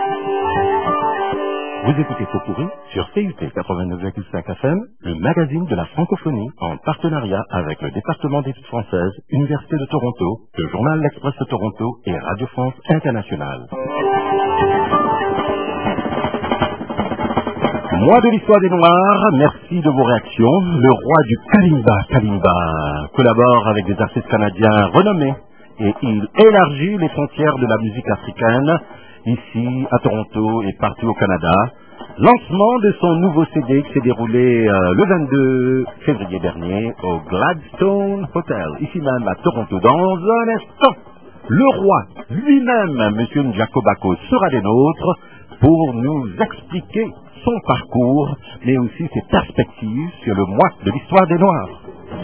Vous écoutez Popurri sur C U T quatre-vingt-neuf virgule cinq F M, le magazine de la francophonie, en partenariat avec le département d'études françaises, Université de Toronto, le journal L'Express de Toronto et Radio France Internationale. Mois de l'histoire des Noirs, merci de vos réactions. Le roi du Kalimba, Kalimba, collabore avec des artistes canadiens renommés et il élargit les frontières de la musique africaine, ici à Toronto et partout au Canada. Lancement de son nouveau C D qui s'est déroulé euh, le vingt-deux février dernier au Gladstone Hotel, ici même à Toronto. Dans un instant, le roi lui-même, M. Njako-Bako, sera des nôtres pour nous expliquer son parcours, mais aussi ses perspectives sur le mois de l'histoire des Noirs.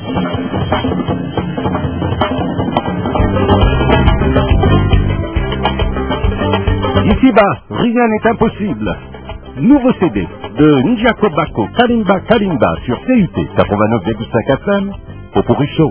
Ici-bas, rien n'est impossible. Nouveau C D de Njako-Bako, Kalimba Kalimba sur C U T quatre-vingt-neuf virgule cinq F M, Popurri Show.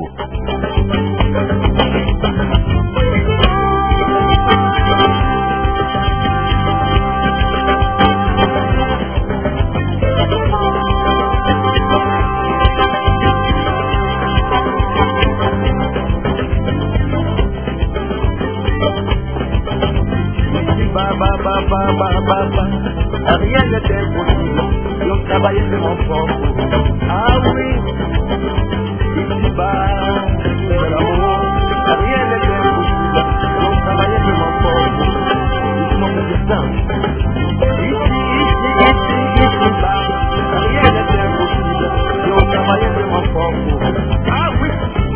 Rien n'était possible, l'on travaillait vraiment fort. Ah oui, ici-bas, c'est l'amour. Rien n'était possible, l'on travaillait vraiment fort. Ici, mon petit sang. Ici, ici, ici, ici-bas, rien n'était possible, l'on travaillait vraiment fort. Ah oui.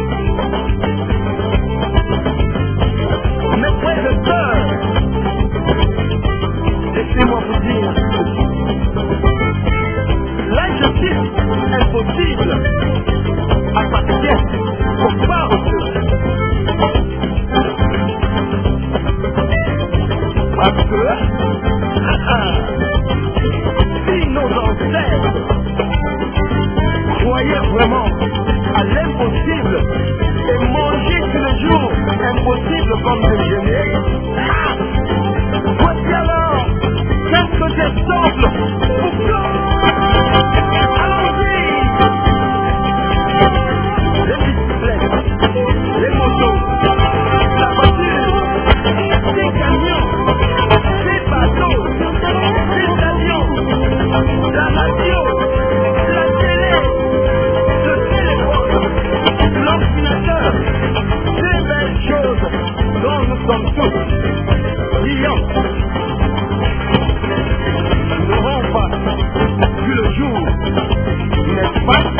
Mais près de cœur, laissez-moi vous dire, l'injustice impossible appartient aux paresseux. Parce que, ah, si nos ancêtres croyaient vraiment à l'impossible et mangeaient tous les jours impossible comme déjeuner, ah, voici alors quelques exemples pour que... Allons-y! Les bicyclettes, les motos, la voiture, les camions, les bateaux, les avions, la radio, la télé, le téléphone, l'ordinateur, ces belles choses dont nous sommes tous clients. N'auront pas vu le jour, n'est-ce pas?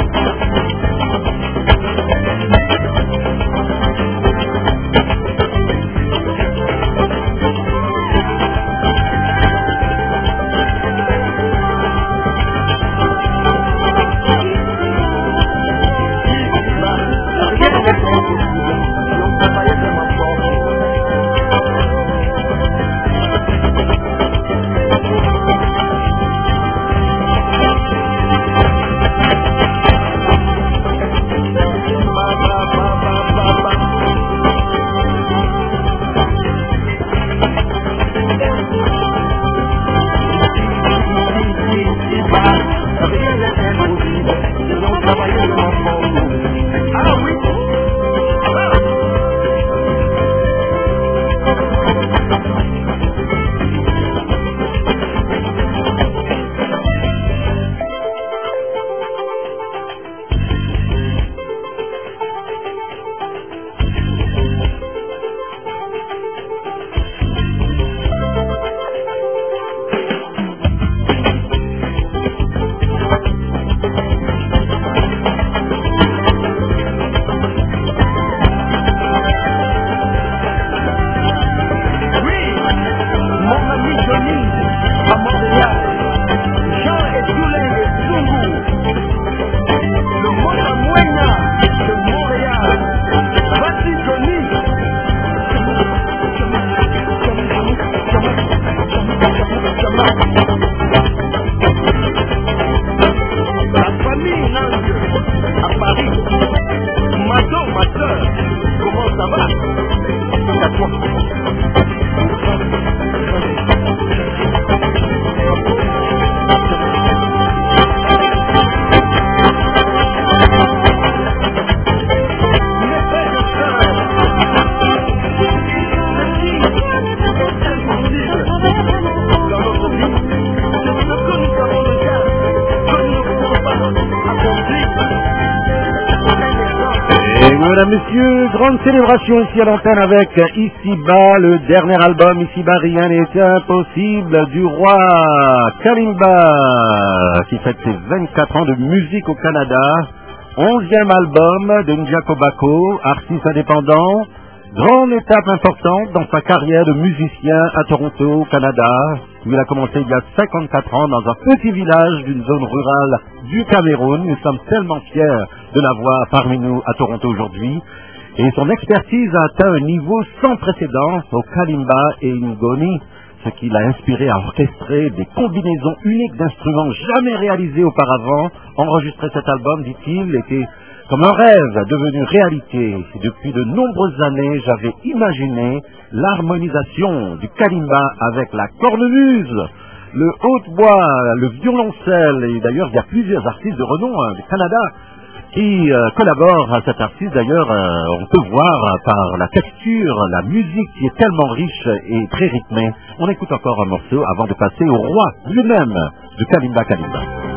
grande célébration ici à l'antenne avec Ici-bas, le dernier album Ici-bas, rien n'est impossible du roi Kalimba qui fête ses vingt-quatre ans de musique au Canada. onzième album de Njako Bako, artiste indépendant. Grande étape importante dans sa carrière de musicien à Toronto, au Canada, où il a commencé il y a cinquante-quatre ans dans un petit village d'une zone rurale du Cameroun. Nous sommes tellement fiers de l'avoir parmi nous à Toronto aujourd'hui. Et son expertise a atteint un niveau sans précédent au Kalimba et Ngoni, ce qui l'a inspiré à orchestrer des combinaisons uniques d'instruments jamais réalisés auparavant. Enregistrer cet album, dit-il, était comme un rêve devenu réalité. Depuis de nombreuses années, j'avais imaginé l'harmonisation du kalimba avec la cornemuse, le hautbois, le violoncelle. Et d'ailleurs, il y a plusieurs artistes de renom hein, du Canada qui euh, collaborent à cet artiste. D'ailleurs, euh, on peut voir par la texture, la musique qui est tellement riche et très rythmée. On écoute encore un morceau avant de passer au roi lui-même du Kalimba Kalimba.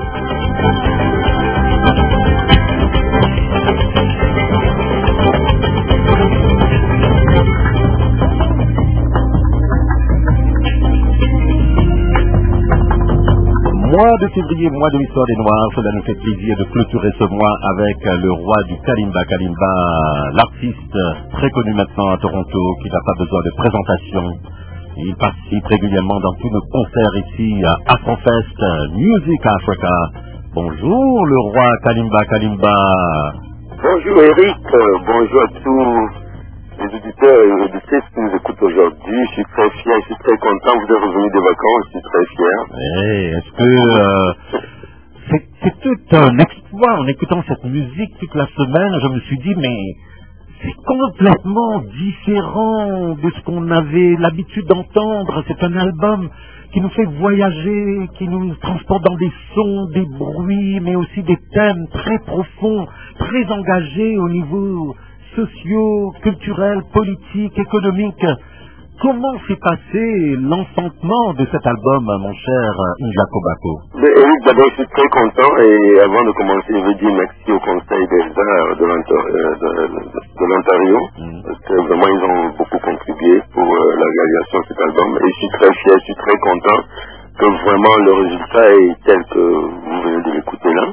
Mois de février, mois de l'histoire des Noirs, cela nous fait plaisir de clôturer ce mois avec le roi du Kalimba Kalimba, l'artiste très connu maintenant à Toronto, qui n'a pas besoin de présentation. Il participe régulièrement dans tous nos concerts ici à Afrofest, Music Africa. Bonjour le roi Kalimba Kalimba. Bonjour Eric, bonjour à tous les auditeurs et les auditrices qui nous écoutent aujourd'hui. Je suis très fier, je suis très content, vous êtes revenus des vacances, je suis très fier. Hey, est-ce que euh, c'est, c'est tout un exploit en écoutant cette musique toute la semaine? Je me suis dit, mais c'est complètement différent de ce qu'on avait l'habitude d'entendre. C'est un album qui nous fait voyager, qui nous transporte dans des sons, des bruits, mais aussi des thèmes très profonds, très engagés au niveau sociaux, culturels, politiques, économiques. Comment s'est passé l'enfantement de cet album, mon cher Njako Bako? Eric, d'abord, je suis très content et avant de commencer, je veux dire merci au Conseil des Arts de, de, de, de l'Ontario, mm. parce que vraiment, ils ont beaucoup contribué pour euh, la réalisation de cet album. Et je suis très fier, je suis très content que vraiment le résultat est tel que vous venez de l'écouter là.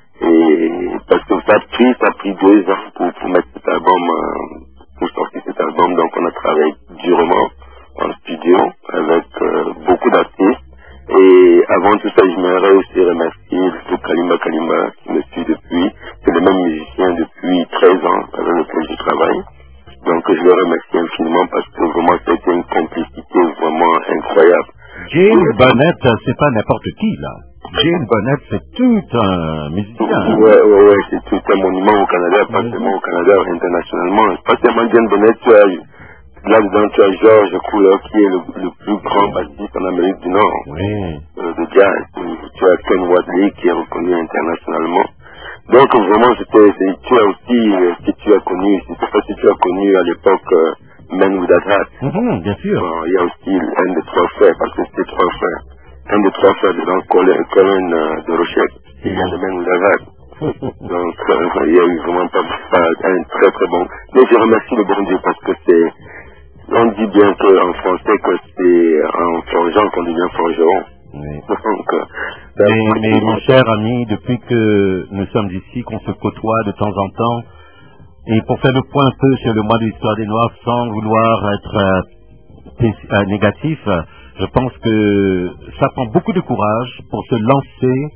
Et parce que ça a pris, ça a pris deux ans pour, pour mettre cet album, euh, pour sortir cet album. Donc on a travaillé durement en studio avec euh, beaucoup d'artistes. Et avant tout ça, j'aimerais aussi remercier le Kalimba Kalimba qui me suit depuis. C'est le même musicien depuis treize ans avec lequel je travaille. Donc je le remercie infiniment parce que vraiment c'était une complicité vraiment incroyable. James Bonnet, c'est pas n'importe qui là. James Bonnet, c'est tout un musicien. Ouais, ouais, ouais, c'est tout un monument au Canada, pas seulement au Canada, internationalement. Pas seulement James Bonnet, tu as, là-dedans, tu as George Couleur, qui est le, le plus grand bassiste en Amérique du Nord, oui. euh, de jazz. Tu as Ken Wadley, qui est reconnu internationalement. Donc, vraiment, c'était, c'est, tu as aussi, euh, que tu as connu, je ne sais pas si tu as connu à l'époque, euh, Men With That Hat. Mm-hmm, bien sûr. Euh, il y a aussi un des trois frères, parce que c'était trois frères. Un des trois frères dedans, Colin, Colin euh, de Rochette, il y a le même Laval. Donc, euh, il y a eu vraiment pas, pas un très très bon. Mais je remercie le bon Dieu parce que c'est, on dit bien qu'en français que c'est en forgeant qu'on devient forgeron. Oui. Donc, euh, mais, mais mon cher ami, depuis que nous sommes ici, qu'on se côtoie de temps en temps, et pour faire le point un peu sur le mois de l'histoire des Noirs, sans vouloir être euh, euh, négatif, je pense que ça prend beaucoup de courage pour se lancer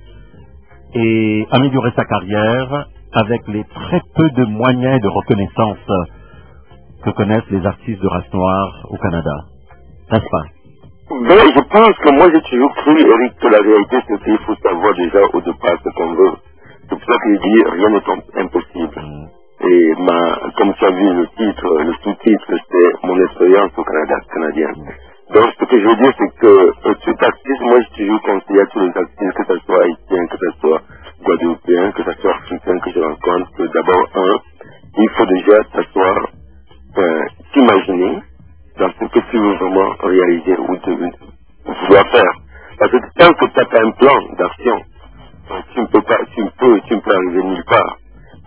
et améliorer sa carrière avec les très peu de moyens et de reconnaissance que connaissent les artistes de race noire au Canada. N'est-ce pas? Mais je pense que moi j'ai toujours cru, Eric, que la réalité c'est qu'il faut savoir déjà au départ ce qu'on veut. C'est pour ça que je dis rien n'est impossible. Mm. Et ma, comme tu as vu le titre, le sous-titre, c'est mon expérience au Canada, canadien. Mm. Donc ce que je veux dire c'est que euh, cet artiste, moi j'ai toujours conseillé à tous les artistes, que ce soit haïtien, que ce soit guadeloupéen, que ce soit africain que je rencontre, que d'abord un, il faut déjà s'asseoir, euh, s'imaginer dans ce que tu veux vraiment réaliser ou te, vouloir faire. Parce que tant que tu n'as pas un plan d'action, tu ne peux pas, tu ne peux, tu ne peux arriver nulle part.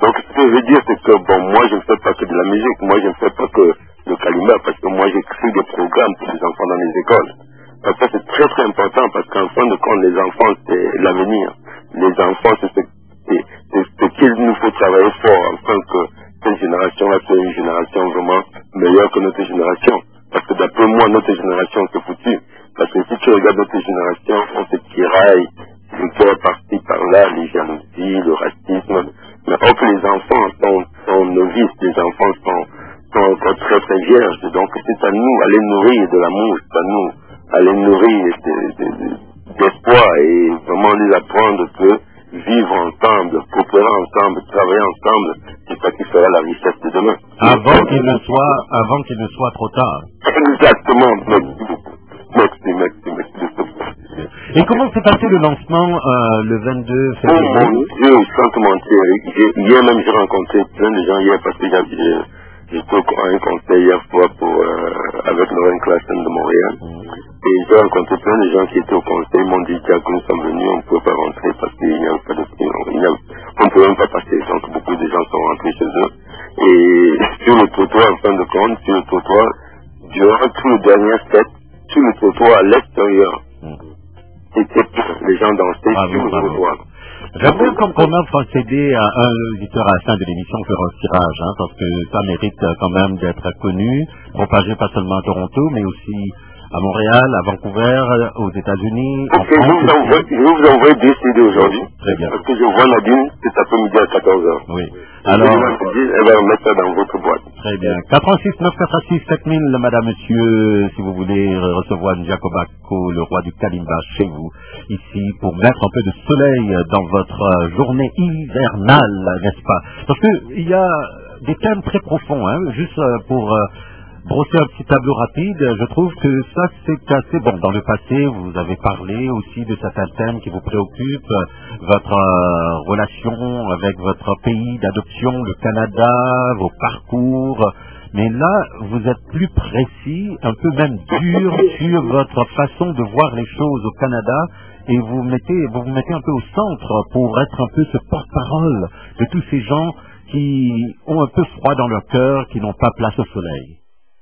Donc ce que je veux dire, c'est que bon, moi je ne fais pas que de la musique, moi je ne fais pas que le kalimba, parce que moi j'écris des programmes pour les enfants dans les écoles. Donc ça c'est très très important, parce qu'en fin de compte, les enfants c'est l'avenir. Les enfants c'est ce, c'est, c'est ce qu'il nous faut travailler fort, afin que cette génération-là soit une génération vraiment meilleure que notre génération. Parce que d'après moi, notre génération c'est foutu. Parce que si tu regardes notre génération, on se tiraille, les guerres par-ci par-là, les jalousies, le racisme. Mais or que les enfants sont, sont novices, les enfants sont, sont encore très très vierges. Donc c'est à nous à les nourrir de l'amour, c'est à nous à les nourrir de, de, de, d'espoir et vraiment les apprendre que vivre ensemble, coopérer ensemble, travailler ensemble, c'est ça qui fera la richesse de demain. Avant qu'il ne soit, avant qu'il ne soit trop tard. Exactement. Merci beaucoup. Merci, merci, merci. Et comment s'est passé le lancement euh, le vingt-deux février? Oh mon Dieu, sans te mentir, hier même j'ai rencontré plein de gens hier parce que j'ai j'étais à un conseil hier soir pour, euh, avec Lorraine Classen de Montréal. Et j'ai rencontré plein de gens qui étaient au conseil, ils m'ont dit que nous sommes venus, on ne pouvait pas rentrer parce qu'il n'y avait pas de prix, on ne pouvait même pas passer, donc beaucoup de gens sont rentrés chez eux. Et sur le trottoir, en fin de compte, sur le trottoir, durant tout le dernier fête, sur le trottoir à l'extérieur, c'était les gens dansaient ah, sur le trottoir. J'aimerais qu'on commence à céder à un auditeur à la fin de l'émission faire un tirage, hein, parce que ça mérite quand même d'être connu, propagé pas seulement à Toronto, mais aussi à Montréal, à Vancouver, aux États-Unis. Ok, je vous envoie, je vous envoie deux C D aujourd'hui. Très bien. Parce que je vois Nadine cet après-midi à quatorze heures. Oui. Alors. Elle va mettre ça dans votre boîte. Très bien. quatre un six neuf quatre six sept mille, madame, monsieur, si vous voulez recevoir Ndiakobako, le roi du Kalimba, chez vous, ici, pour mettre un peu de soleil dans votre journée hivernale, n'est-ce pas? Parce que il y a des thèmes très profonds, hein, juste pour euh, brosser un petit tableau rapide, je trouve que ça c'est assez bon. Dans le passé, vous avez parlé aussi de certains thèmes qui vous préoccupent, votre euh, relation avec votre pays d'adoption, le Canada, vos parcours. Mais là, vous êtes plus précis, un peu même dur sur votre façon de voir les choses au Canada, et vous mettez, vous vous mettez un peu au centre pour être un peu ce porte-parole de tous ces gens qui ont un peu froid dans leur cœur, qui n'ont pas place au soleil.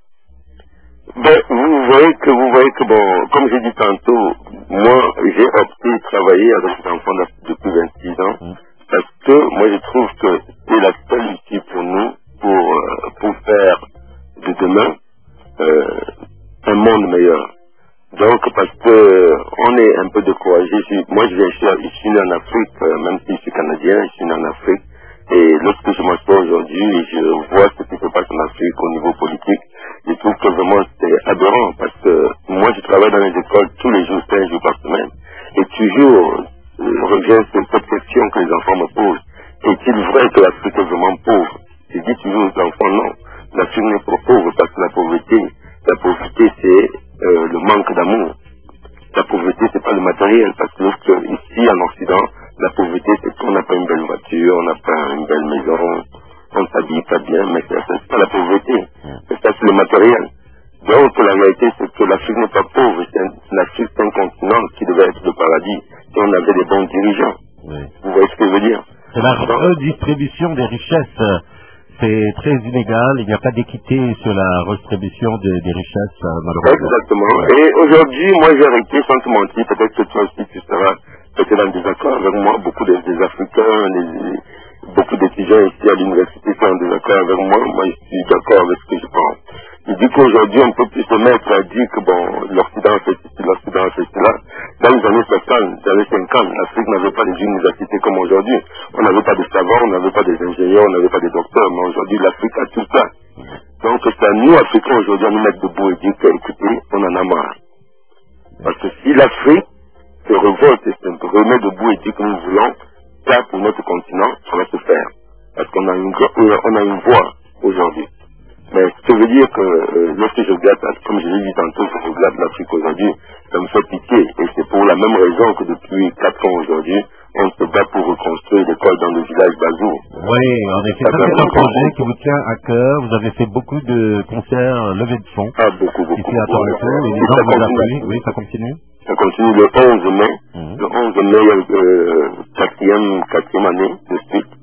Ben, vous voyez que, vous voyez que bon, comme j'ai dit tantôt, moi, j'ai opté de travailler avec des enfants depuis vingt-six ans, mmh. parce que moi, je trouve que c'est la seule issue pour nous, pour, euh, pour faire de demain, euh, un monde meilleur. Donc, parce que, euh, on est un peu découragé. Moi, je viens, je suis né en Afrique, euh, même si je suis canadien, je suis né en Afrique. Et lorsque je m'assois aujourd'hui et je vois ce qui se passe en Afrique au niveau politique, je trouve que vraiment c'est aberrant parce que moi je travaille dans les écoles tous les jours, cinq jours par semaine. Et toujours, je reviens sur cette question que les enfants me posent. Est-il vrai que l'Afrique est vraiment pauvre? Je dis toujours aux enfants non. L'Afrique n'est pas pauvre parce que la pauvreté, la pauvreté c'est euh, le manque d'amour. La pauvreté c'est pas le matériel parce que lorsque ici en Occident, la pauvreté c'est qu'on n'a pas une belle voiture, on n'a pas une belle maison, on ne s'habille pas bien, mais ça c'est pas la pauvreté. Mais ça c'est le matériel. Donc la réalité c'est que l'Afrique n'est pas pauvre, c'est un, l'Afrique c'est un continent qui devait être le paradis si on avait des bons dirigeants. Oui. Vous voyez ce que je veux dire? C'est la redistribution des richesses. C'est très inégal, il n'y a pas d'équité sur la redistribution des, des richesses, malheureusement. Exactement. Ouais. Et aujourd'hui, moi j'ai arrêté sans te mentir, peut-être que toi aussi tu seras peut-être en désaccord avec moi, beaucoup des, des Africains, les, beaucoup d'étudiants ici à l'université sont en désaccord avec moi, moi je suis d'accord avec ce que je pense. Je dis qu'aujourd'hui on peut plus se mettre à dire que bon, l'Occident fait ceci, l'Occident fait cela. Dans les années soixante, dans les cinquante, l'Afrique n'avait pas des universités comme aujourd'hui. On n'avait pas de savants, on n'avait pas des ingénieurs, on n'avait pas des docteurs, mais aujourd'hui l'Afrique a tout ça. Donc c'est à nous, Africains, aujourd'hui, à nous mettre debout et dire que, écoutez, on en a marre. Parce que si l'Afrique se révolte et se remet debout et dit que nous voulons ça pour notre continent, ça va se faire. Parce qu'on a une, on a une voix aujourd'hui. Mais ce que veut dire que euh, lorsque je regarde, comme je l'ai dit tantôt, je regarde l'Afrique aujourd'hui, ça me fait pitié. Et c'est pour la même raison que depuis quatre ans aujourd'hui, on se bat pour reconstruire l'école dans le village d'Azou. Oui, en effet, ça c'est un projet qui vous tient à cœur. Vous avez fait beaucoup de concerts levés de fonds. Ah, beaucoup, beaucoup. Ici à Toronto, et les gens vous appuient. Oui, ça continue. Ça continue le onze mai. Mmh. Le onze mai, il y a le quatrième, quatrième année de suite.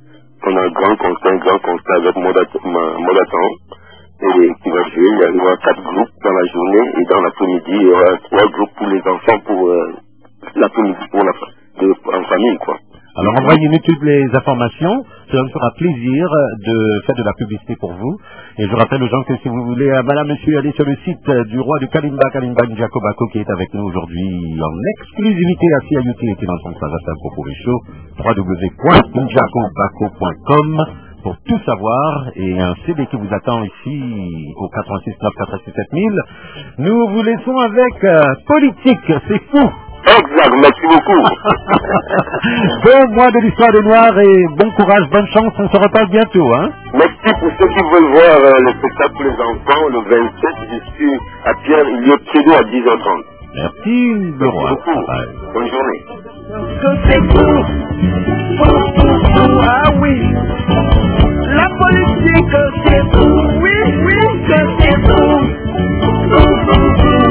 on a un grand concert, un grand concert avec Modatan, et qui va jouer. Il y aura quatre groupes dans la journée, et dans l'après-midi, il y aura trois groupes pour les enfants, pour euh, l'après-midi, pour la de, en famille, quoi. Alors envoyez-nous toutes les informations, ça me fera plaisir de faire de la publicité pour vous. Et je rappelle aux gens que si vous voulez, euh, madame, monsieur, allez sur le site euh, du roi du Kalimba, Kalimba Njako Bako, qui est avec nous aujourd'hui en exclusivité à C I U T et qui dans son Savasta pour les shows, w w w point njako bako point com pour tout savoir, et un C D qui vous attend ici au quatre-vingt-six neuf quatre-vingt-six sept mille. Nous vous laissons avec euh, Politique, c'est fou. Exact, merci beaucoup. Bon mois de l'histoire des Noirs et bon courage, bonne chance, on se reparle bientôt. Hein. Merci pour ceux qui veulent voir euh, le spectacle pour les enfants, le vingt-sept, je suis à Pierre-Lieu-Pseudo à dix heures trente. Merci, le roi. Bonne journée. Que c'est fou, fou, fou, fou, ah oui. La politique, c'est fou, oui, oui, que c'est fou, fou, fou, fou.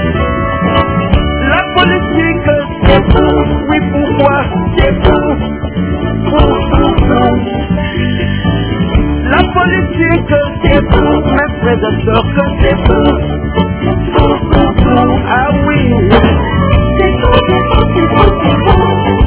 La politique, c'est fou, oui, pourquoi c'est fou, fou, fou, fou. La politique, c'est fou, mes frères et sœurs, que c'est fou, fou, fou, fou, ah oui. C'est fou, c'est fou, c'est fou, c'est fou.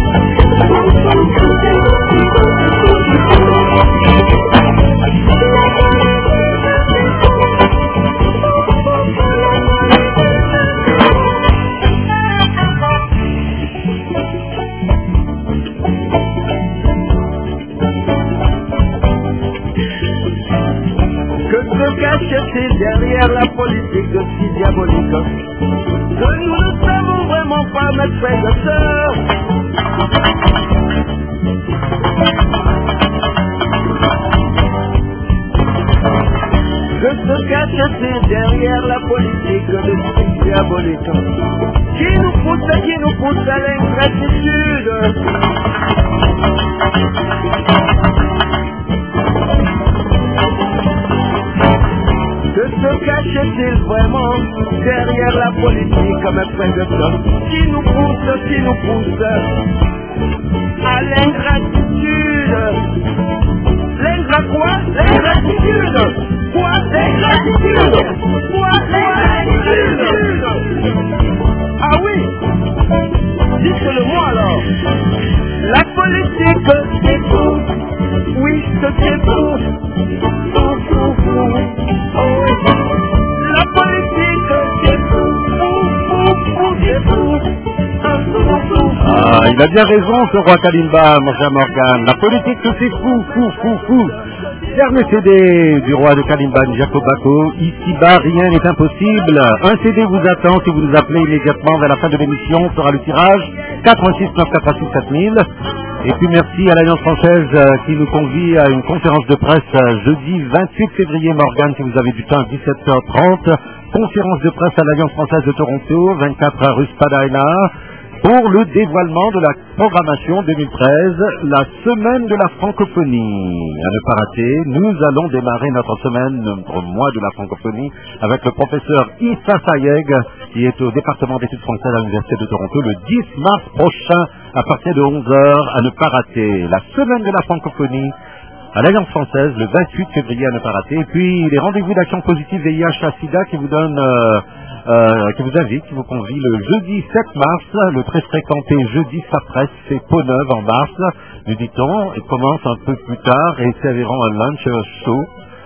Caché derrière la politique si diabolique que nous ne savons vraiment pas, mes frères et sœurs. Que se cache derrière la politique de si diabolique qui nous pousse, qui nous pousse à l'ingratitude. Que se cache-t-il vraiment derrière la politique, mes frères et sœurs, qui nous pousse, qui nous pousse à l'ingratitude? L'ingrat quoi? L'ingratitude. Quoi? L'ingratitude. Quoi? L'ingratitude. Ah oui. Dites-le moi alors. La politique, c'est fou. Oui, c'est fou. Fou, fou, fou. Oh oui. La politique, c'est fou. Fou, fou, fou, c'est fou. Ah, il a bien raison, ce roi Kalimba, mon cher Morgan. La politique, c'est fou, fou, fou, fou. Dernier C D du roi de Kalimba, Njako Bako. Ici-bas, rien n'est impossible. Un C D vous attend si vous nous appelez immédiatement vers la fin de l'émission. Sera le tirage quatre-vingt-six neuf quatre-vingt-six sept mille. Et puis merci à l'Alliance française euh, qui nous convie à une conférence de presse euh, jeudi vingt-huit février, Morgan, si vous avez du temps, à dix-sept heures trente. Conférence de presse à l'Alliance française de Toronto, vingt-quatre rue Spadina, pour le dévoilement de la programmation deux mille treize, la semaine de la francophonie. À ne pas rater, nous allons démarrer notre semaine, notre mois de la francophonie, avec le professeur Issa Sayeg, qui est au département d'études françaises à l'Université de Toronto, le dix mars prochain, à partir de onze heures, à ne pas rater. La semaine de la francophonie, à l'Alliance française, le vingt-huit février, à ne pas rater. Et puis, les rendez-vous d'action positive V I H SIDA qui vous donnent... Euh, Euh, qui vous invite, qui vous convie le jeudi sept mars, le très fréquenté jeudi Sapresse, c'est Pau-Neuve en mars, nous dit-on, et commence un peu plus tard et serviront un lunch chaud,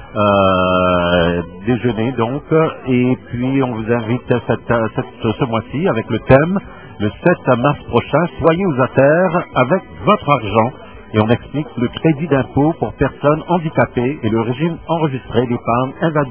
euh, déjeuner donc, et puis on vous invite cette, cette, ce mois-ci avec le thème, le sept mars prochain, soyez aux affaires avec votre argent. Et on explique le crédit d'impôt pour personnes handicapées et le régime enregistré d'épargne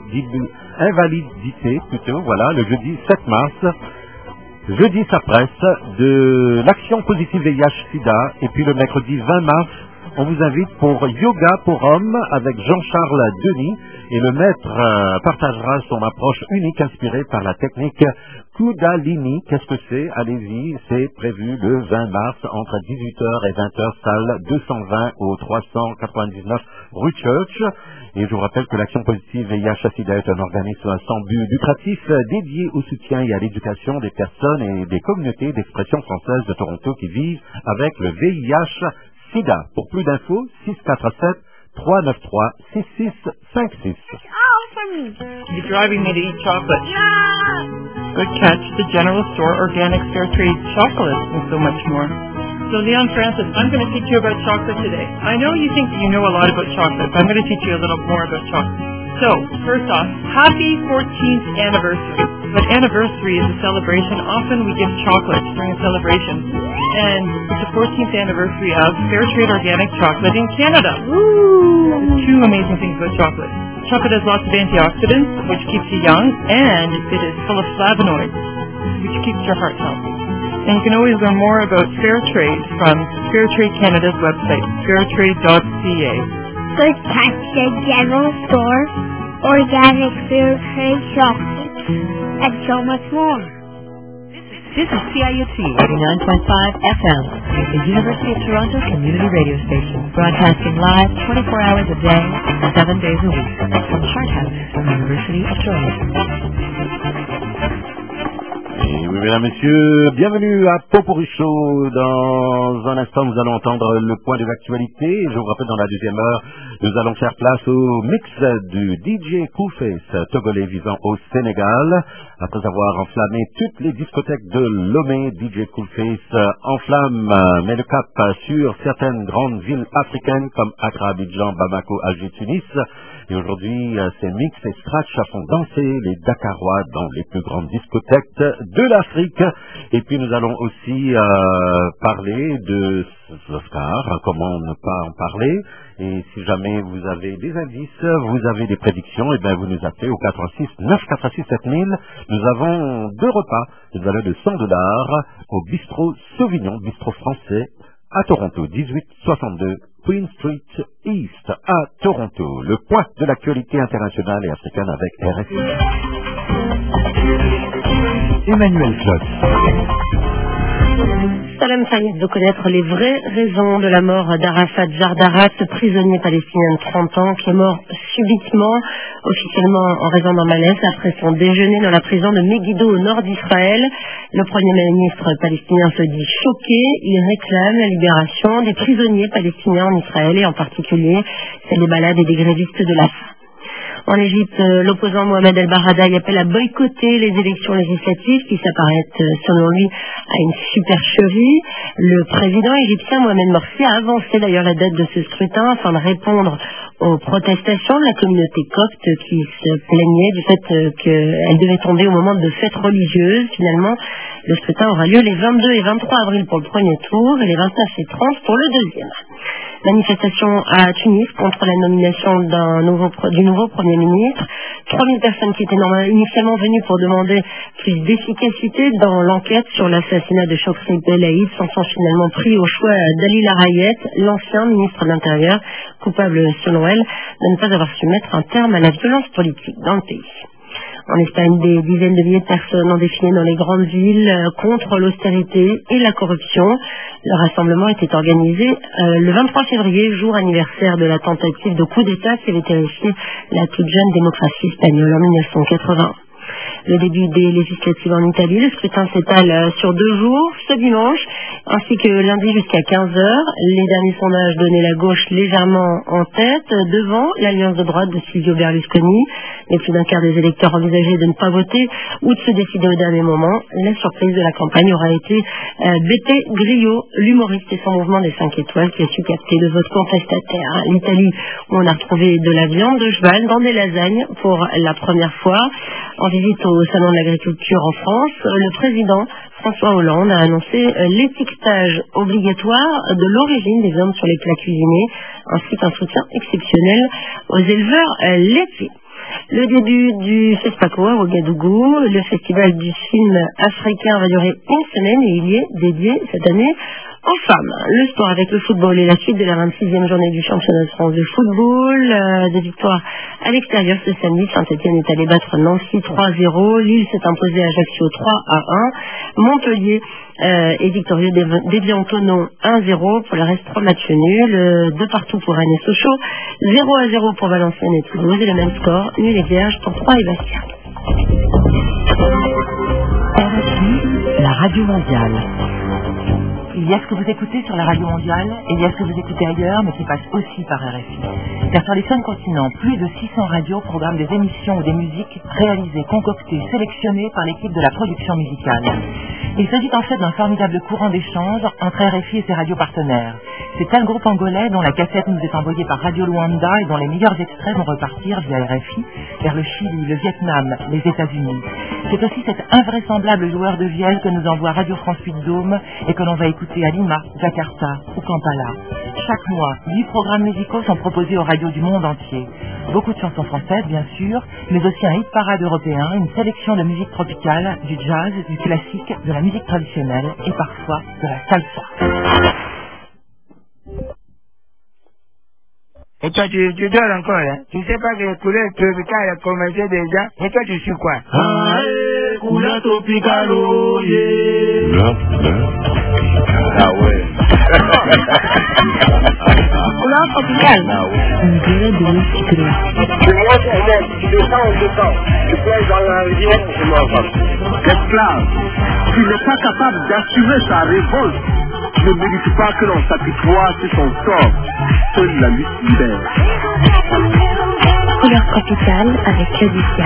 invalidité, plutôt, voilà, le jeudi sept mars. Jeudi, ça presse, de l'action positive V I H SIDA. Et puis le mercredi vingt mars, on vous invite pour Yoga pour Hommes avec Jean-Charles Denis. Et le maître euh, partagera son approche unique inspirée par la technique Kundalini. Qu'est-ce que c'est? Allez-y, c'est prévu le vingt mars entre dix-huit heures et vingt heures, salle deux cent vingt au trois cent quatre-vingt-dix-neuf rue Church. Et je vous rappelle que l'Action positive V I H SIDA est un organisme sans but lucratif dédié au soutien et à l'éducation des personnes et des communautés d'expression française de Toronto qui vivent avec le V I H SIDA. Pour plus d'infos, six quatre sept, trois neuf trois, six six cinq six. You're driving me to eat chocolate. Good catch. The General Store Organic Fair Trade Chocolate and so much more. So Leon Francis, I'm going to teach you about chocolate today. I know you think you know a lot about chocolate, but I'm going to teach you a little more about chocolate. So, first off, happy fourteenth anniversary. But anniversary is a celebration. Often we give chocolate during a celebration. And it's the fourteenth anniversary of Fair Trade Organic Chocolate in Canada. Ooh. Two amazing things about chocolate. Chocolate has lots of antioxidants, which keeps you young, and it is full of flavonoids, which keeps your heart healthy. And you can always learn more about Fair Trade from Fair Trade Canada's website, fairtrade dot c a. Good catch, the General Store Organic Fair Trade Chocolate, and so much more. This is C I U T eighty-nine point five F M, the University of Toronto community radio station, broadcasting live twenty-four hours a day, seven days a week, from Hart House, University of Toronto. Et oui, mesdames, messieurs, bienvenue à Popurrí Show. Dans un instant, nous allons entendre le point de l'actualité. Je vous rappelle, dans la deuxième heure, nous allons faire place au mix du D J Coolface, togolais vivant au Sénégal. Après avoir enflammé toutes les discothèques de Lomé, D J Coolface enflamme, met le cap sur certaines grandes villes africaines comme Accra, Abidjan, Bamako, Alger, Tunis. Et aujourd'hui, ces mix et scratch font danser les Dakarois dans les plus grandes discothèques de l'Afrique. Et puis nous allons aussi euh, parler de Oscar, comment ne pas en parler. Et si jamais vous avez des indices, vous avez des prédictions, et bien vous nous appelez au quatre-vingt-six neuf cent quatre-vingt-six sept mille. Nous avons deux repas d'une valeur de cent dollars au bistrot Sauvignon, bistrot français, à Toronto, dix-huit soixante-deux Queen Street East, à Toronto. Le point de l'actualité internationale et africaine avec R F I. Emmanuel Klotz. Salem Fayed veut connaître les vraies raisons de la mort d'Arafat Jardarat, ce prisonnier palestinien de trente ans qui est mort subitement, officiellement en raison d'un malaise après son déjeuner dans la prison de Megiddo au nord d'Israël. Le Premier ministre palestinien se dit choqué. Il réclame la libération des prisonniers palestiniens en Israël et en particulier celle des balades et des grévistes de la faim. En Égypte, l'opposant Mohamed El-Baradei appelle à boycotter les élections législatives qui s'apparentent, selon lui, à une supercherie. Le président égyptien Mohamed Morsi a avancé d'ailleurs la date de ce scrutin afin de répondre aux protestations de la communauté copte qui se plaignait du fait qu'elle devait tomber au moment de fêtes religieuses. Finalement, le scrutin aura lieu les vingt-deux et vingt-trois avril pour le premier tour et les vingt-neuf et trente pour le deuxième. Manifestation à Tunis contre la nomination d'un nouveau, du nouveau Premier ministre. trois mille personnes qui étaient initialement venues pour demander plus d'efficacité dans l'enquête sur l'assassinat de Chokri Belaïd s'en sont finalement pris au choix d'Ali Larayet, l'ancien ministre de l'Intérieur, coupable selon elle de ne pas avoir su mettre un terme à la violence politique dans le pays. En Espagne, des dizaines de milliers de personnes ont défilé dans les grandes villes euh, contre l'austérité et la corruption. Le rassemblement était organisé euh, le vingt-trois février, jour anniversaire de la tentative de coup d'État qui avait terrifié la toute jeune démocratie espagnole en mille neuf cent quatre-vingt-un. Le début des législatives en Italie, le scrutin s'étale sur deux jours, ce dimanche, ainsi que lundi jusqu'à quinze heures. Les derniers sondages donnaient la gauche légèrement en tête, devant l'alliance de droite de Silvio Berlusconi. Mais plus d'un quart des électeurs envisageaient de ne pas voter ou de se décider au dernier moment. La surprise de la campagne aura été euh, Beppe Grillo, l'humoriste et son mouvement des cinq étoiles qui a su capter le vote contestataire. L'Italie, où on a retrouvé de la viande de cheval dans des lasagnes pour la première fois. En visite au Salon de l'Agriculture en France, le président François Hollande a annoncé l'étiquetage obligatoire de l'origine des viandes sur les plats cuisinés, ainsi qu'un soutien exceptionnel aux éleveurs laitiers. Le début du FESPACO à Ouagadougou, le festival du film africain va durer une semaine et il y est dédié cette année aux femmes. Le sport avec le football et la suite de la vingt-sixième journée du championnat de France de football. Euh, des victoires à l'extérieur ce samedi. Saint-Etienne est allé battre Nancy trois à zéro. Lille s'est imposé à Ajaccio trois à un. Montpellier euh, est victorieux d'Evian-Tonon un à zéro. Pour le reste, trois matchs nuls. Euh, deux partout pour Rennes et Sochaux. zéro à zéro pour Valenciennes et Toulouse. Et le même score, nul et vierge pour Troyes et Bastia. R F I, la radio mondiale. Il y a ce que vous écoutez sur la radio mondiale et il y a ce que vous écoutez ailleurs mais qui passe aussi par R F I. Car sur les cinq continents, plus de six cents radios programment des émissions ou des musiques réalisées, concoctées, sélectionnées par l'équipe de la production musicale. Il s'agit en fait d'un formidable courant d'échange entre R F I et ses radios partenaires. C'est tel groupe angolais dont la cassette nous est envoyée par Radio Luanda et dont les meilleurs extraits vont repartir via R F I vers le Chili, le Vietnam, les États-Unis. C'est aussi cet invraisemblable joueur de vielle que nous envoie Radio France huit Dôme et que l'on va écouter à Lima, Jakarta ou Kampala. Chaque mois, huit programmes musicaux sont proposés aux radios du monde entier. Beaucoup de chansons françaises, bien sûr, mais aussi un hit parade européen, une sélection de musique tropicale, du jazz, du classique, de la musique traditionnelle et parfois de la salsa. Et toi, tu, tu dors encore, hein? Tu sais pas que les couleurs tropicales ont commencé déjà? Et toi, tu suis quoi? Ah, eh, couleur tropicale, oh, yeah. Ah ouais. Couleur tropicale. Ah ouais. On dirait de l'eau. C'est moi qui aime, tu descends en descend. Tu plonges dans la rivière, je m'en vais. Esclave, tu n'es pas capable d'assurer sa révolte. Ne mérite pas que l'on s'apitoie sur son sort. Seule la lutte libère. Couleur tropicale avec Claudia.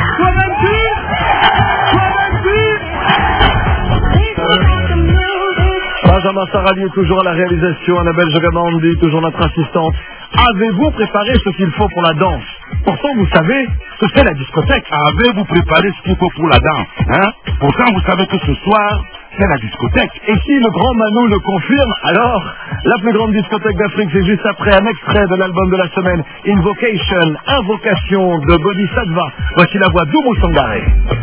Benjamin Sarali est toujours à la réalisation, Annabelle Jogamandi, toujours notre assistante. Avez-vous préparé ce qu'il faut pour la danse? Pourtant, vous savez ce que c'est la discothèque. Avez-vous préparé ce qu'il faut pour la danse, hein? Pourtant, vous savez que ce soir, c'est la discothèque. Et si le grand Manu le confirme, alors, la plus grande discothèque d'Afrique, c'est juste après un extrait de l'album de la semaine, Invocation, Invocation de Bodhisattva. Voici la voix d'Oumou Sangare.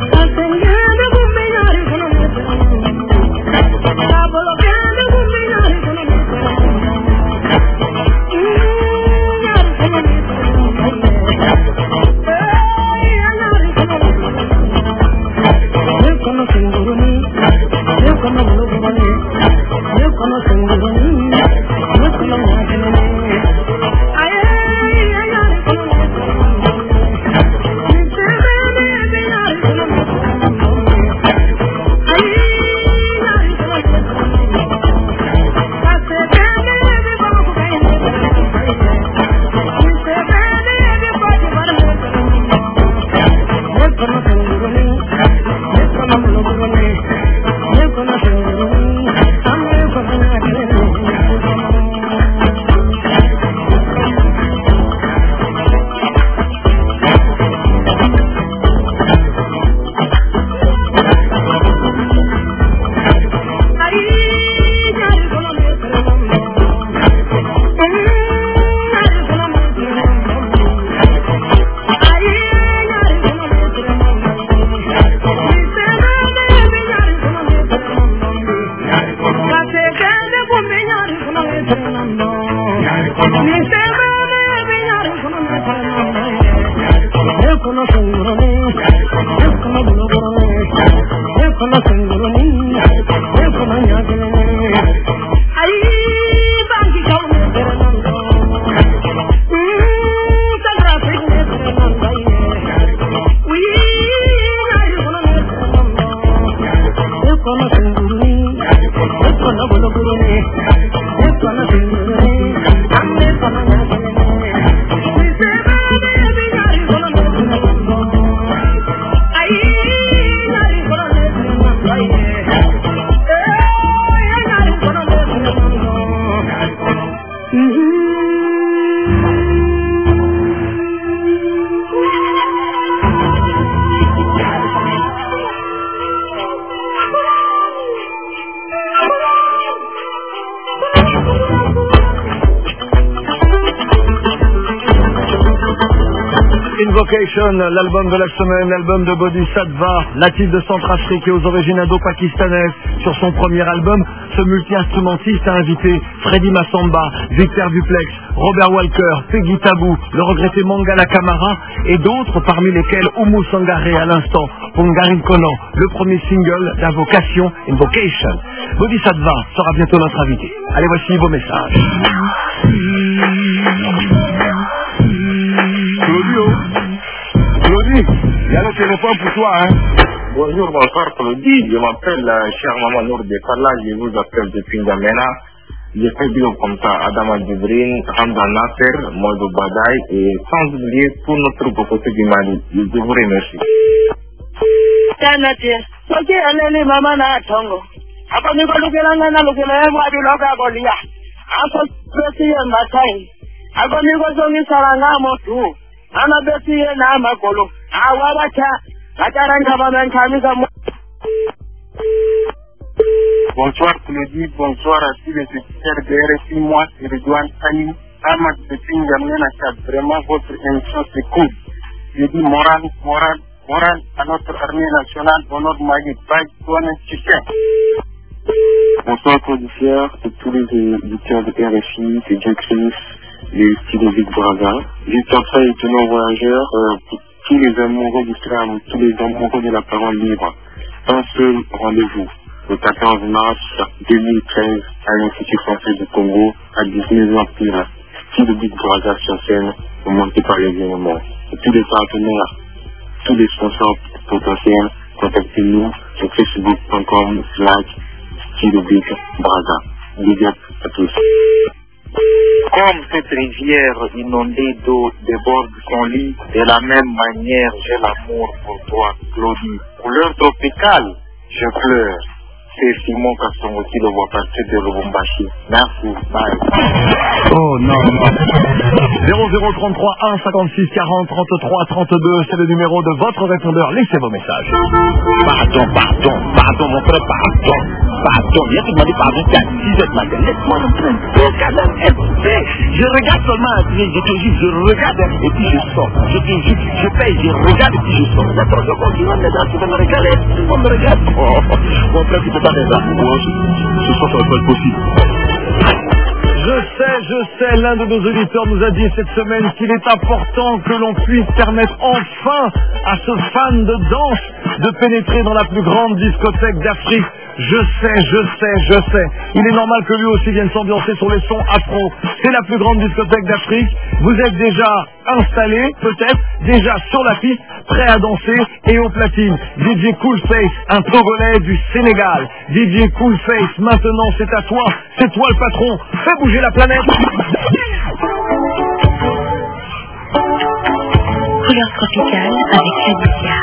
L'album de la semaine, l'album de Bodhisattva, natif de Centrafrique et aux origines indo-pakistanaises. Sur son premier album, ce multi-instrumentiste a invité Freddy Massamba, Victor Duplex, Robert Walker, Peggy Tabou, le regretté Mangala Kamara et d'autres, parmi lesquels Oumou Sangare à l'instant, Pongari Kono, le premier single d'Invocation, Invocation. Bodhisattva sera bientôt notre invité. Allez, voici vos messages. Claudio, Claudie, il y a le téléphone pour toi, hein. Bonjour, bonsoir Claudie, je m'appelle euh, cher maman Nour de Kalla, je vous appelle depuis N'Djamena. J'ai fait des comme ça, Adama Djibril, Hamdan Nasser, Moïse Badaï et sans oublier tout notre côté du Mali. Je vous remercie. Tanati, soki alele mama na tongo. Apa ni ko lukela na lukela ya mwadi loka bolia. Aso beti ya matai. Apa ni ko zongi saranga motu. Ana beti ya na makolo. Awara cha kataranga bana kamisa. Bonsoir Claudie, bonsoir à tous les auditeurs de R F I. Moi, c'est Redouane Sani. Ahmad depuis N'Djamena Tchad. Vraiment, votre émission, c'est cool. Je dis moral, moral, moral à notre armée nationale, au nom de Maïd Baïd, Douane Tchitien. Bonsoir producteurs et tous les auditeurs de R F I, c'est Jack Chris, le studio Big Brother. Juste après, étonnant voyageur, euh, pour tous les amoureux du slam, tous les amoureux de la parole libre. Un seul rendez-vous. Le quatorze mars deux mille treize à l'Institut français du Congo, à dix-neuf heures pile, si le Big Brother sur scène, monté par les événements. Et tous les partenaires, tous les sponsors potentiels, contactez-nous sur facebook point com slash Studio Big Brother. Big up à tous. Comme cette rivière inondée d'eau déborde son lit, de la même manière j'ai l'amour pour toi, Claudie. Couleur tropicale, je pleure. C'est Simon Kassongo qui le voit partir de Lubumbashi. Merci, bye. Oh non, non. zéro zéro trente-trois un cinquante-six quarante trente-trois trente-deux, c'est le numéro de votre répondeur. Laissez vos messages. Pardon, pardon, pardon, mon frère, pardon, pardon. Il y a qui m'a dit pardon, c'est à dix heures du matin. Laisse-moi un peu, quand même, je regarde seulement, je te jure, je regarde et puis je sors. Je te jure, je paye, je regarde et puis je sors. D'accord, je continue, maintenant, tu vas me regarder, tu vas me regarder. Oh, mon frère, tu peux pas faire ça. Ce soir, ça va pas être possible. Je sais, je sais, l'un de nos auditeurs nous a dit cette semaine qu'il est important que l'on puisse permettre enfin à ce fan de danse de pénétrer dans la plus grande discothèque d'Afrique. Je sais, je sais, je sais. Il est normal que lui aussi vienne s'ambiancer sur les sons afro. C'est la plus grande discothèque d'Afrique. Vous êtes déjà installé, peut-être, déjà sur la piste, prêt à danser et au platine. D J Coolface, un Togolais du Sénégal. D J Coolface, maintenant c'est à toi. C'est toi le patron. Fais bouger la planète. Couleur tropicale avec Alicia.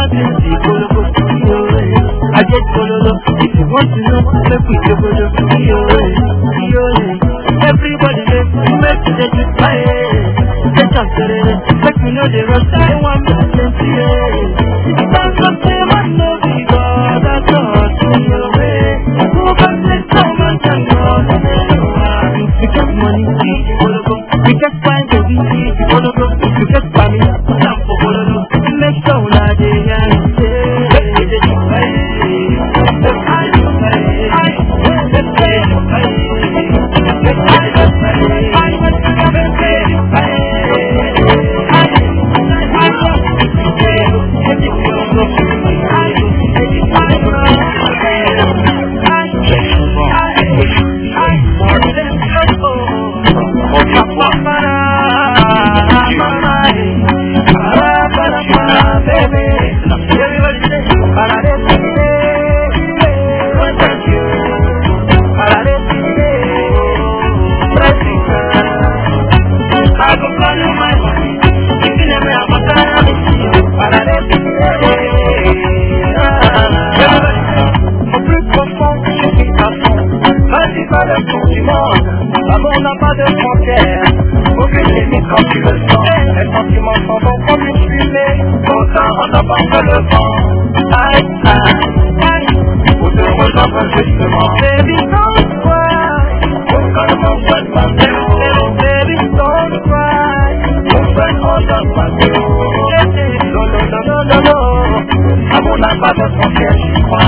emergency, follow go to your way. I get follow up, if you want to know, make we go to your way, your way. Everybody make me make the day my way. Get up to the make me know the road I want to see. Don't come to my no be God, that's all to your way. Who can let someone can go? We get money, we follow go. We get fine, so we see, we follow go. We get family, stop for follow go. Make sure that they are safe. Make it my way. Make I do my way. Make it my way. Make I do my way. Make it my way. On n'a pas de frontières, aucune limite quand tu le sens. Les sentiments sont bons comme une fumée, pourtant on n'a pas fait le vent. Aïe, aïe, aïe, pour te rejoindre justement. Baby, don't cry, pour calmer cette passion. Baby, don't cry, pour faire autre passion. Non, non, non, non, non, non, amour n'a pas de frontières, j'y crois.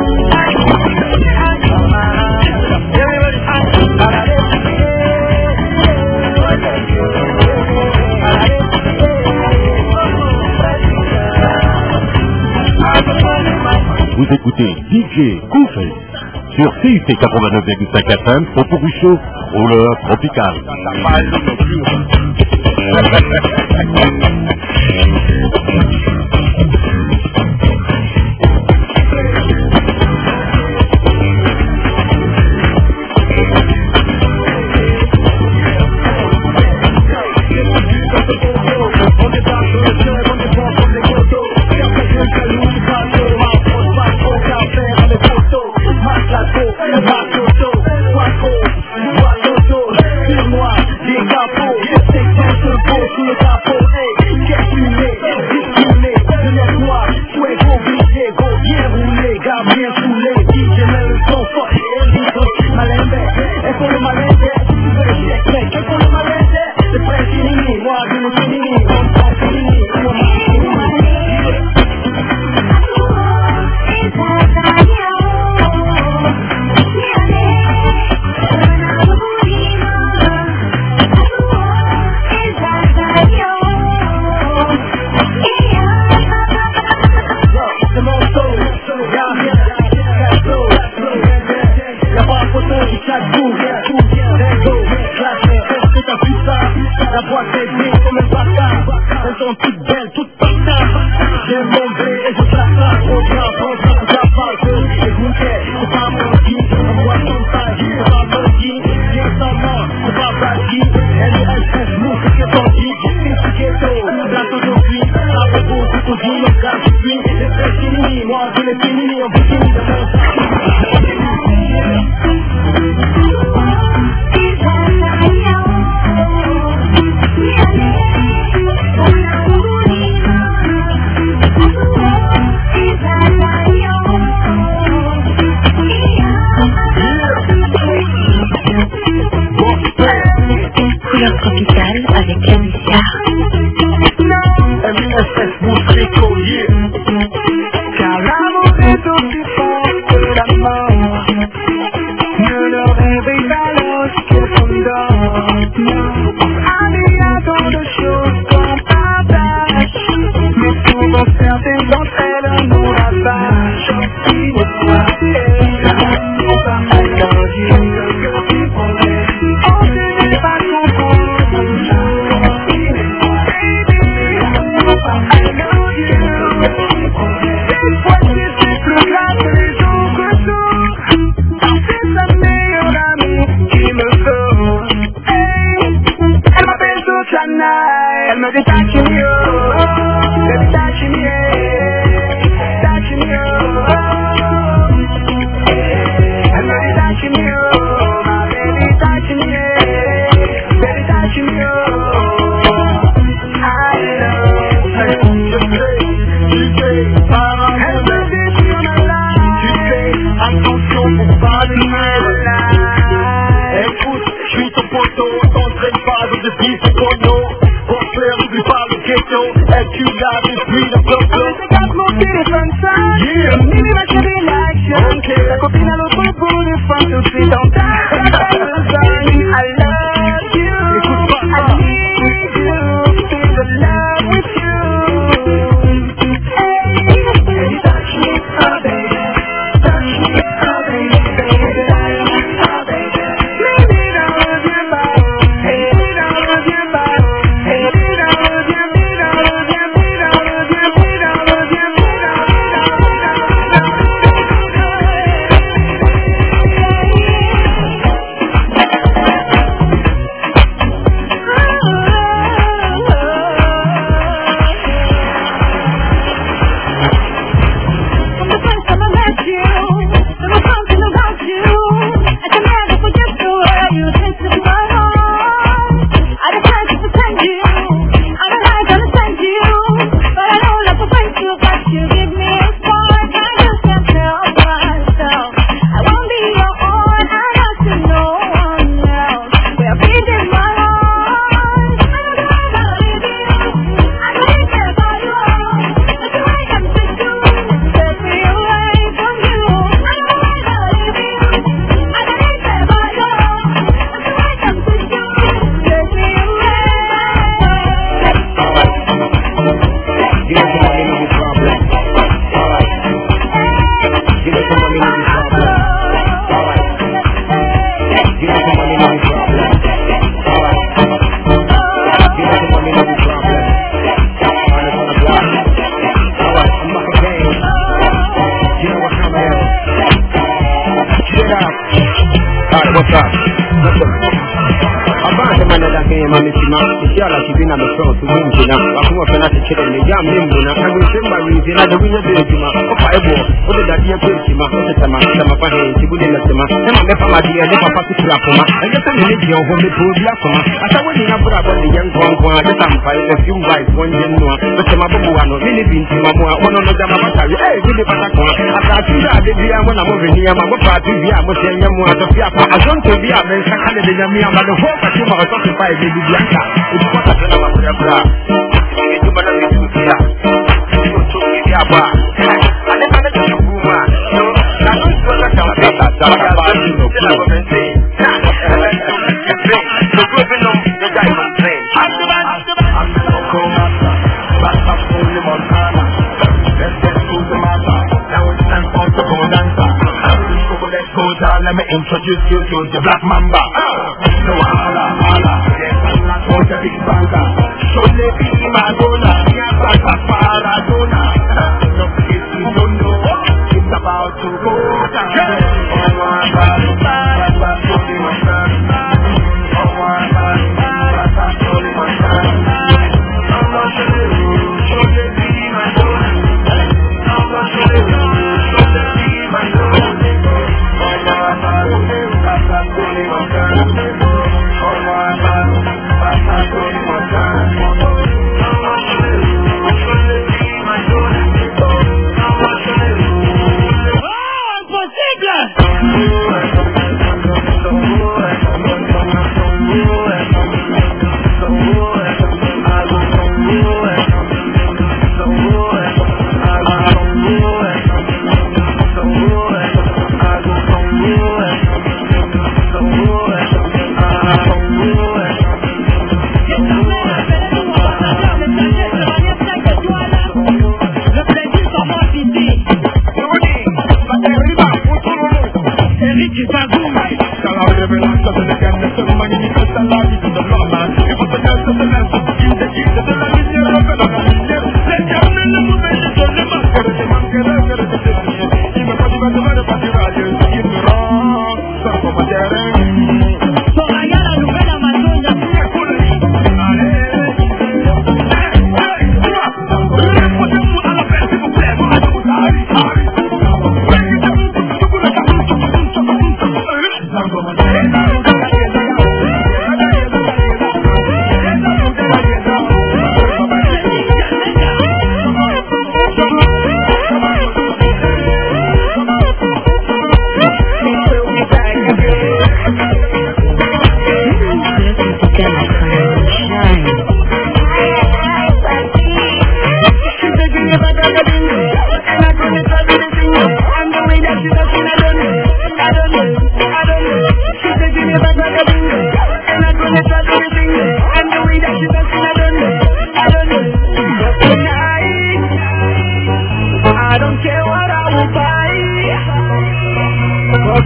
Vous écoutez D J Koufé sur C U T quatre-vingt-neuf virgule cinq F M, Autobus Show, rouleur tropical. Elle me dit touching you, baby touching me. ghetto, and you got this freedom, go, go. I got more city sunshine. Yeah. Maybe I should be in action. Okay. I could be a little bit booty from to see, don't die. I love you. I need you. Feel the love with you. Hey, touch me, oh baby. Touch me, oh baby, baby. Touch me, oh baby. Maybe that was your body. Maybe that was your body. Maybe that was your, maybe that was your, maybe that was your, maybe that was your, maybe that was let me introduce you to the Black Mamba. No hala, hala, yes, I'm not going to big banga. So let me be my donor, yeah, Papa Paradona. No place you don't know, it's about to go down. Oh my God, Papa Tony my son. Oh my God, Papa Tony my son. I'm not sure you, so let me be my donor. I'm not sure you, so let me be my donor. Oh my God, Papa Tony my son.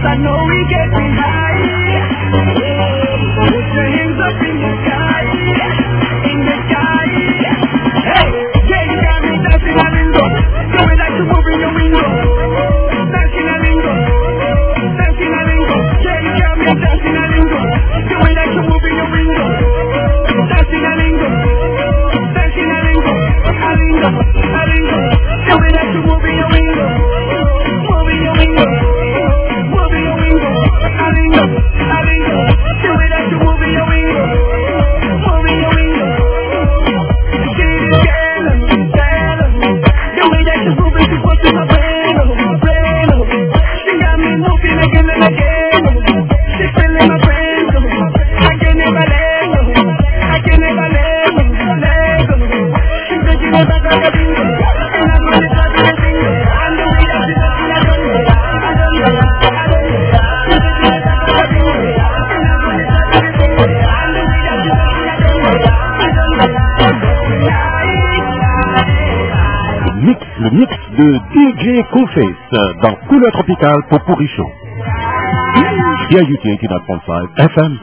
I know we getting high. Put your hands up in the sky, in the sky. Hey, yeah, you got me dancing a lingo, do it like you move in your window. Dancing a lingo, dancing a lingo. Yeah, you got me dancing a lingo, do it like you move in your window. Dancing a lingo, dancing a lingo, a lingo, a lingo. Do it like you move in your window, move in your window, move in your window. A lingo, a lingo. Do it like you move in your window, move in your window. Get it, girl, girl. Do it like you move it before to my brain, brain. She got me moving again and again. She filling my brain. I can never let go. I can never let go. Let go. She's making me back like a bingo. And I'm really starting to sing. I know we have to talk in a gun. I don't know. I don't know. She's making me back like a bingo. And I'm really starting to sing. I know we have to talk in a gun. I don't know. Mix, le mix de D J Coolface dans Couleur Tropicale pour Pourrichon. C I U T eighty-nine point five F M.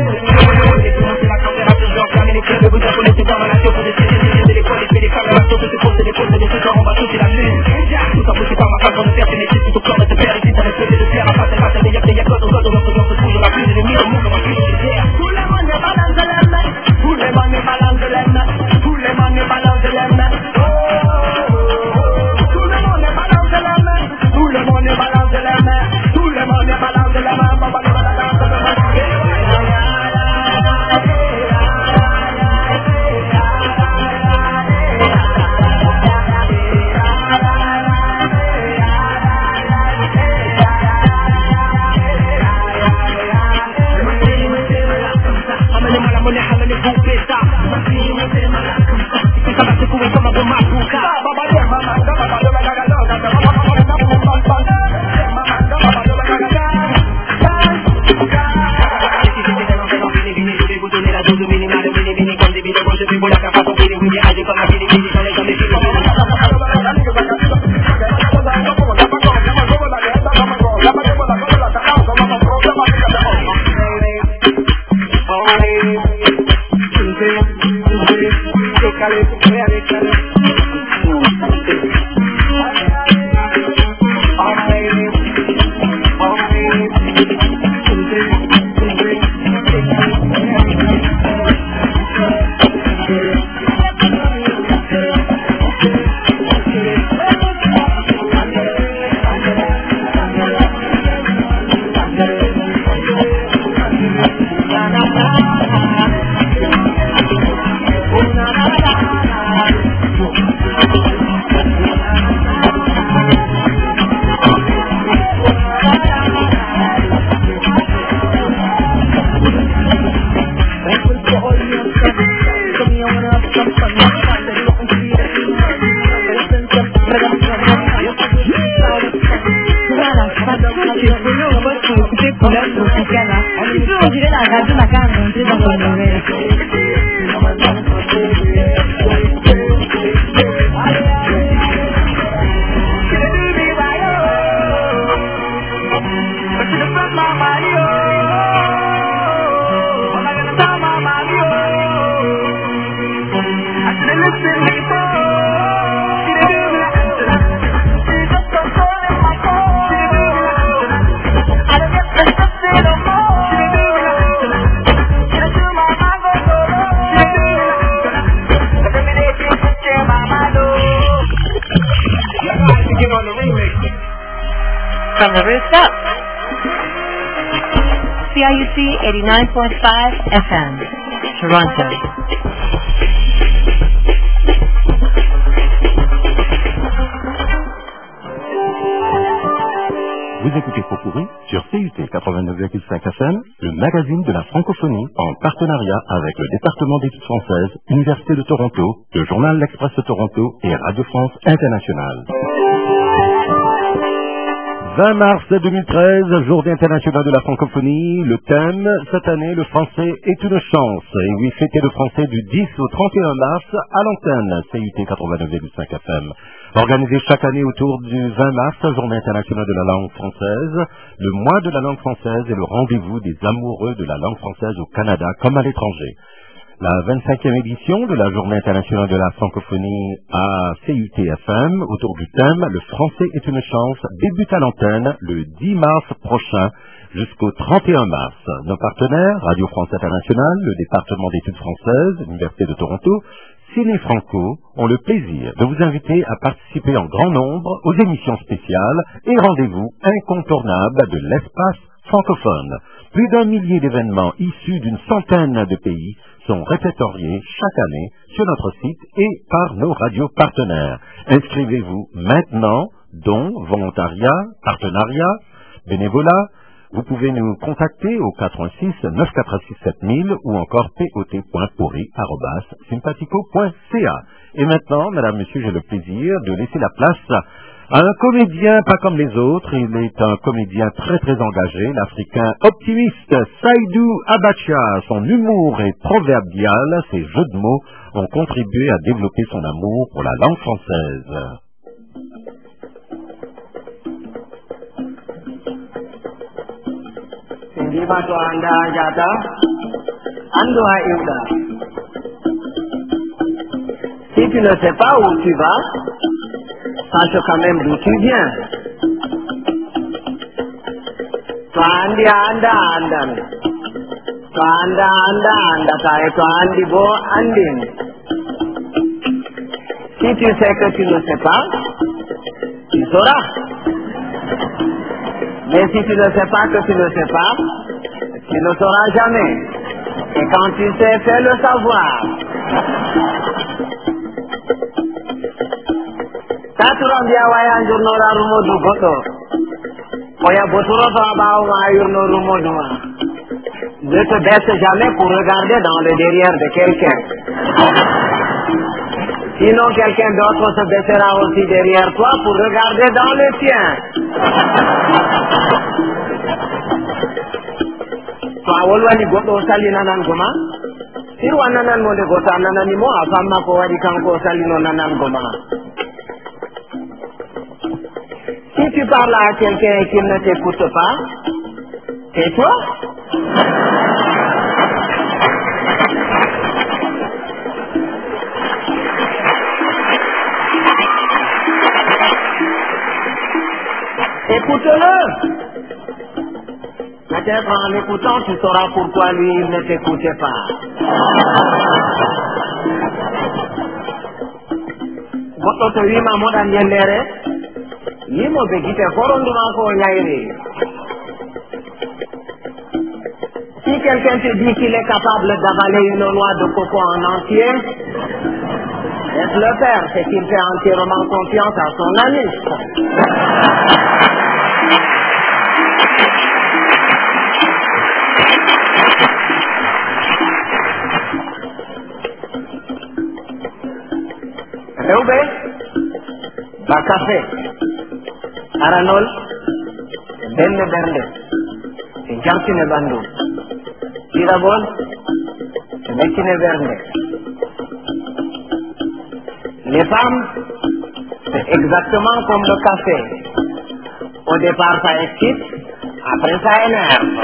From the rooftop, C I U T eighty-nine point five F M, Toronto. Vous écoutez Popurrí sur C U T quatre-vingt-neuf virgule cinq F M, le magazine de la francophonie en partenariat avec le département d'études françaises, Université de Toronto, le journal L'Express de Toronto et Radio France Internationale. vingt mars deux mille treize, Journée internationale de la francophonie. Le thème, cette année, le français est une chance. Et oui, c'était le français du dix au trente et un mars à l'antenne C U T quatre-vingt-neuf virgule cinq F M. Organisé chaque année autour du vingt mars, Journée internationale de la langue française. Le mois de la langue française est le rendez-vous des amoureux de la langue française au Canada comme à l'étranger. La vingt-cinquième édition de la Journée internationale de la francophonie à C U T F M, autour du thème « Le français est une chance », débute à l'antenne le dix mars prochain jusqu'au trente et un mars. Nos partenaires, Radio France Internationale, le département d'études françaises, l'Université de Toronto, Ciné Franco, ont le plaisir de vous inviter à participer en grand nombre aux émissions spéciales et rendez-vous incontournables de l'espace francophone. Plus d'un millier d'événements issus d'une centaine de pays sont répertoriés chaque année sur notre site et par nos radios partenaires. Inscrivez-vous maintenant, dons, volontariat, partenariat, bénévolat. Vous pouvez nous contacter au quatre un six neuf quatre six sept mille ou encore pot.pourri arobase sympathico point c a. Et maintenant, madame, monsieur, j'ai le plaisir de laisser la place à un comédien pas comme les autres. Il est un comédien très très engagé, l'Africain optimiste Saïdou Abacha. Son humour est proverbial, ses jeux de mots ont contribué à développer son amour pour la langue française. Si tu ne sais pas où tu vas, sache quand même d'où tu viens. Twandi anda andan. Twanda anda anda kai twandi bo andin. Si tu sais que tu ne sais pas, tu sauras. Mais si tu ne sais pas que tu ne sais pas, tu ne sauras jamais. Et quand tu sais, fais le savoir. Taturam dia waya jurnora rumo du goto. Oya boturo to abao ma yurno rumo duma. Ne te baisse jamais pour regarder dans le derrière de quelqu'un. Sinon quelqu'un d'autre se baissera aussi derrière toi pour regarder dans le tien. Toi wolwani goto salina nan goma. Sirwa nanan mo de gota nanani mo afamma ko wadi kanko salino nanan goma. Si tu parles à quelqu'un qui ne t'écoute pas, tais-toi. Écoute-le. Peut-être en l'écoutant, tu sauras pourquoi lui il ne t'écoutait pas. Goto to wima moɗan yendere yimoɓe gite foronduma ko ñayri. Si quelqu'un te dit qu'il est capable d'avaler une noix de coco en entier, laisse le faire, c'est qu'il fait entièrement confiance à son ami. Rewɓe ba café aranol belle bernde e jartine ɓandu ɗiɗaɓol e meccine bernde. Les femmes, c'est exactement comme le café. Au départ ça excite, après ça énerve.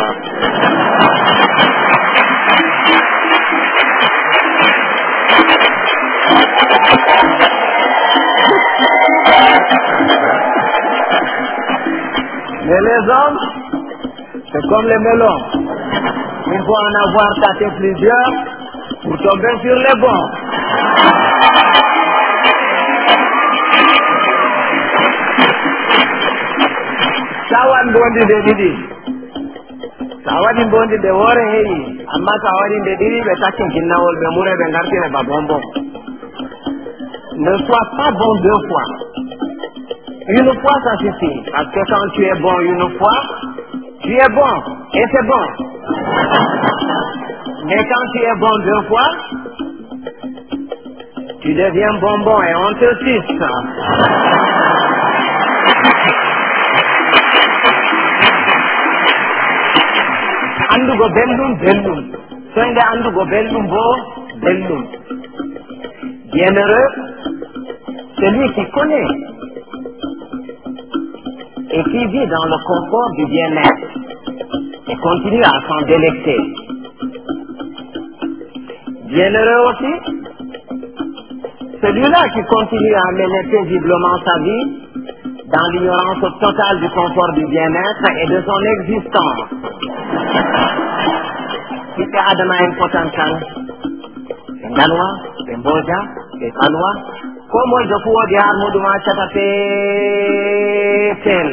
Mais les hommes, c'est comme les melons. Il faut en avoir tâté plusieurs pour tomber sur les bons. Sawan bondi de didi. Sawadi bondi de wore heyi. Amma sawadi de didi be takin kinnawol be mure be ngartine ba bonbon. Ne sois pas bon deux fois. Une fois ça suffit. Parce que quand tu es bon une fois, tu es bon. Et c'est bon. Mais quand tu es bon deux fois, tu deviens bonbon et on te suce. andugo bellum bellum. Soinde andugo bellum bo bellum. Bienheureux, celui qui connaît et qui vit dans le confort du bien-être et continue à s'en délecter. Bienheureux aussi, celui-là qui continue à mener paisiblement sa vie dans l'ignorance totale du confort du bien-être et de son existence. Kita adama en potentan, en danois, en boja, en panois, comme je peux dire, Mouduma Chatapetel.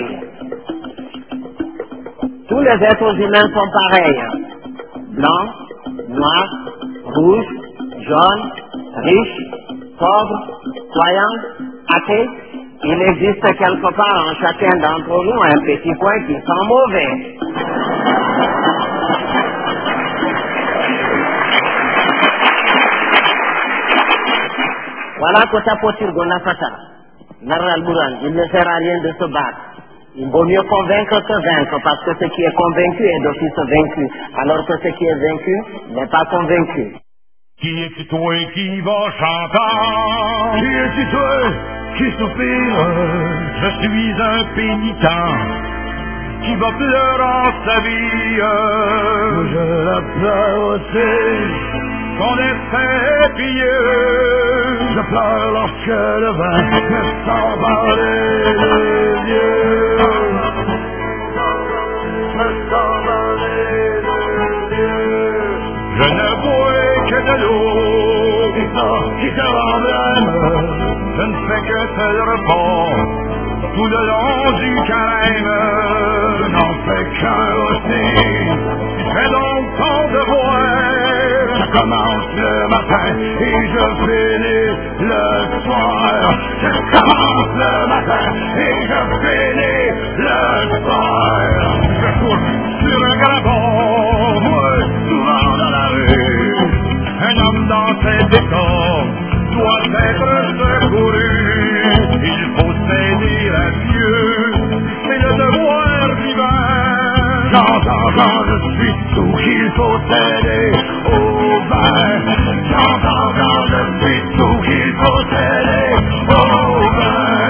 Tous les êtres humains sont pareils. Blancs, noirs, rouges, jaunes, riches, pauvres, croyants, athées. Il existe quelque part en chacun d'entre nous un petit point qui sent mauvais. Voilà que ça peut dire Gonafata. Naral Bouran, il ne sert à rien de se battre. Il vaut mieux convaincre que vaincre, parce que ce qui est convaincu est d'office vaincu, alors que ce qui est vaincu n'est pas convaincu. Qui est-ce toi qui va chanter? Qui est-ce toi qui soupire? Je suis un pénitent qui va pleurer en sa vie. Je la pleure aussi, son destin est pieux. Je pleure lorsque le vin me s'en va les yeux. Me s'en va les yeux. Je ne bois que de l'eau qui te remblème. Je ne fais que seul repos tout le long du carême. Je n'en fais qu'un aussi. Fais donc ton devoir. Je commence le matin et je finis le soir. Je commence le matin et je finis le soir. Je cours sur un grabon, moi souvent dans la rue. Un homme dans ses décors doit être secouru. Il faut s'aider à Dieu, c'est le devoir divin. J'entends quand je suis sous qu'il faut s'aider au vin. J'entends quand je suis sous qu'il faut s'aider au vin.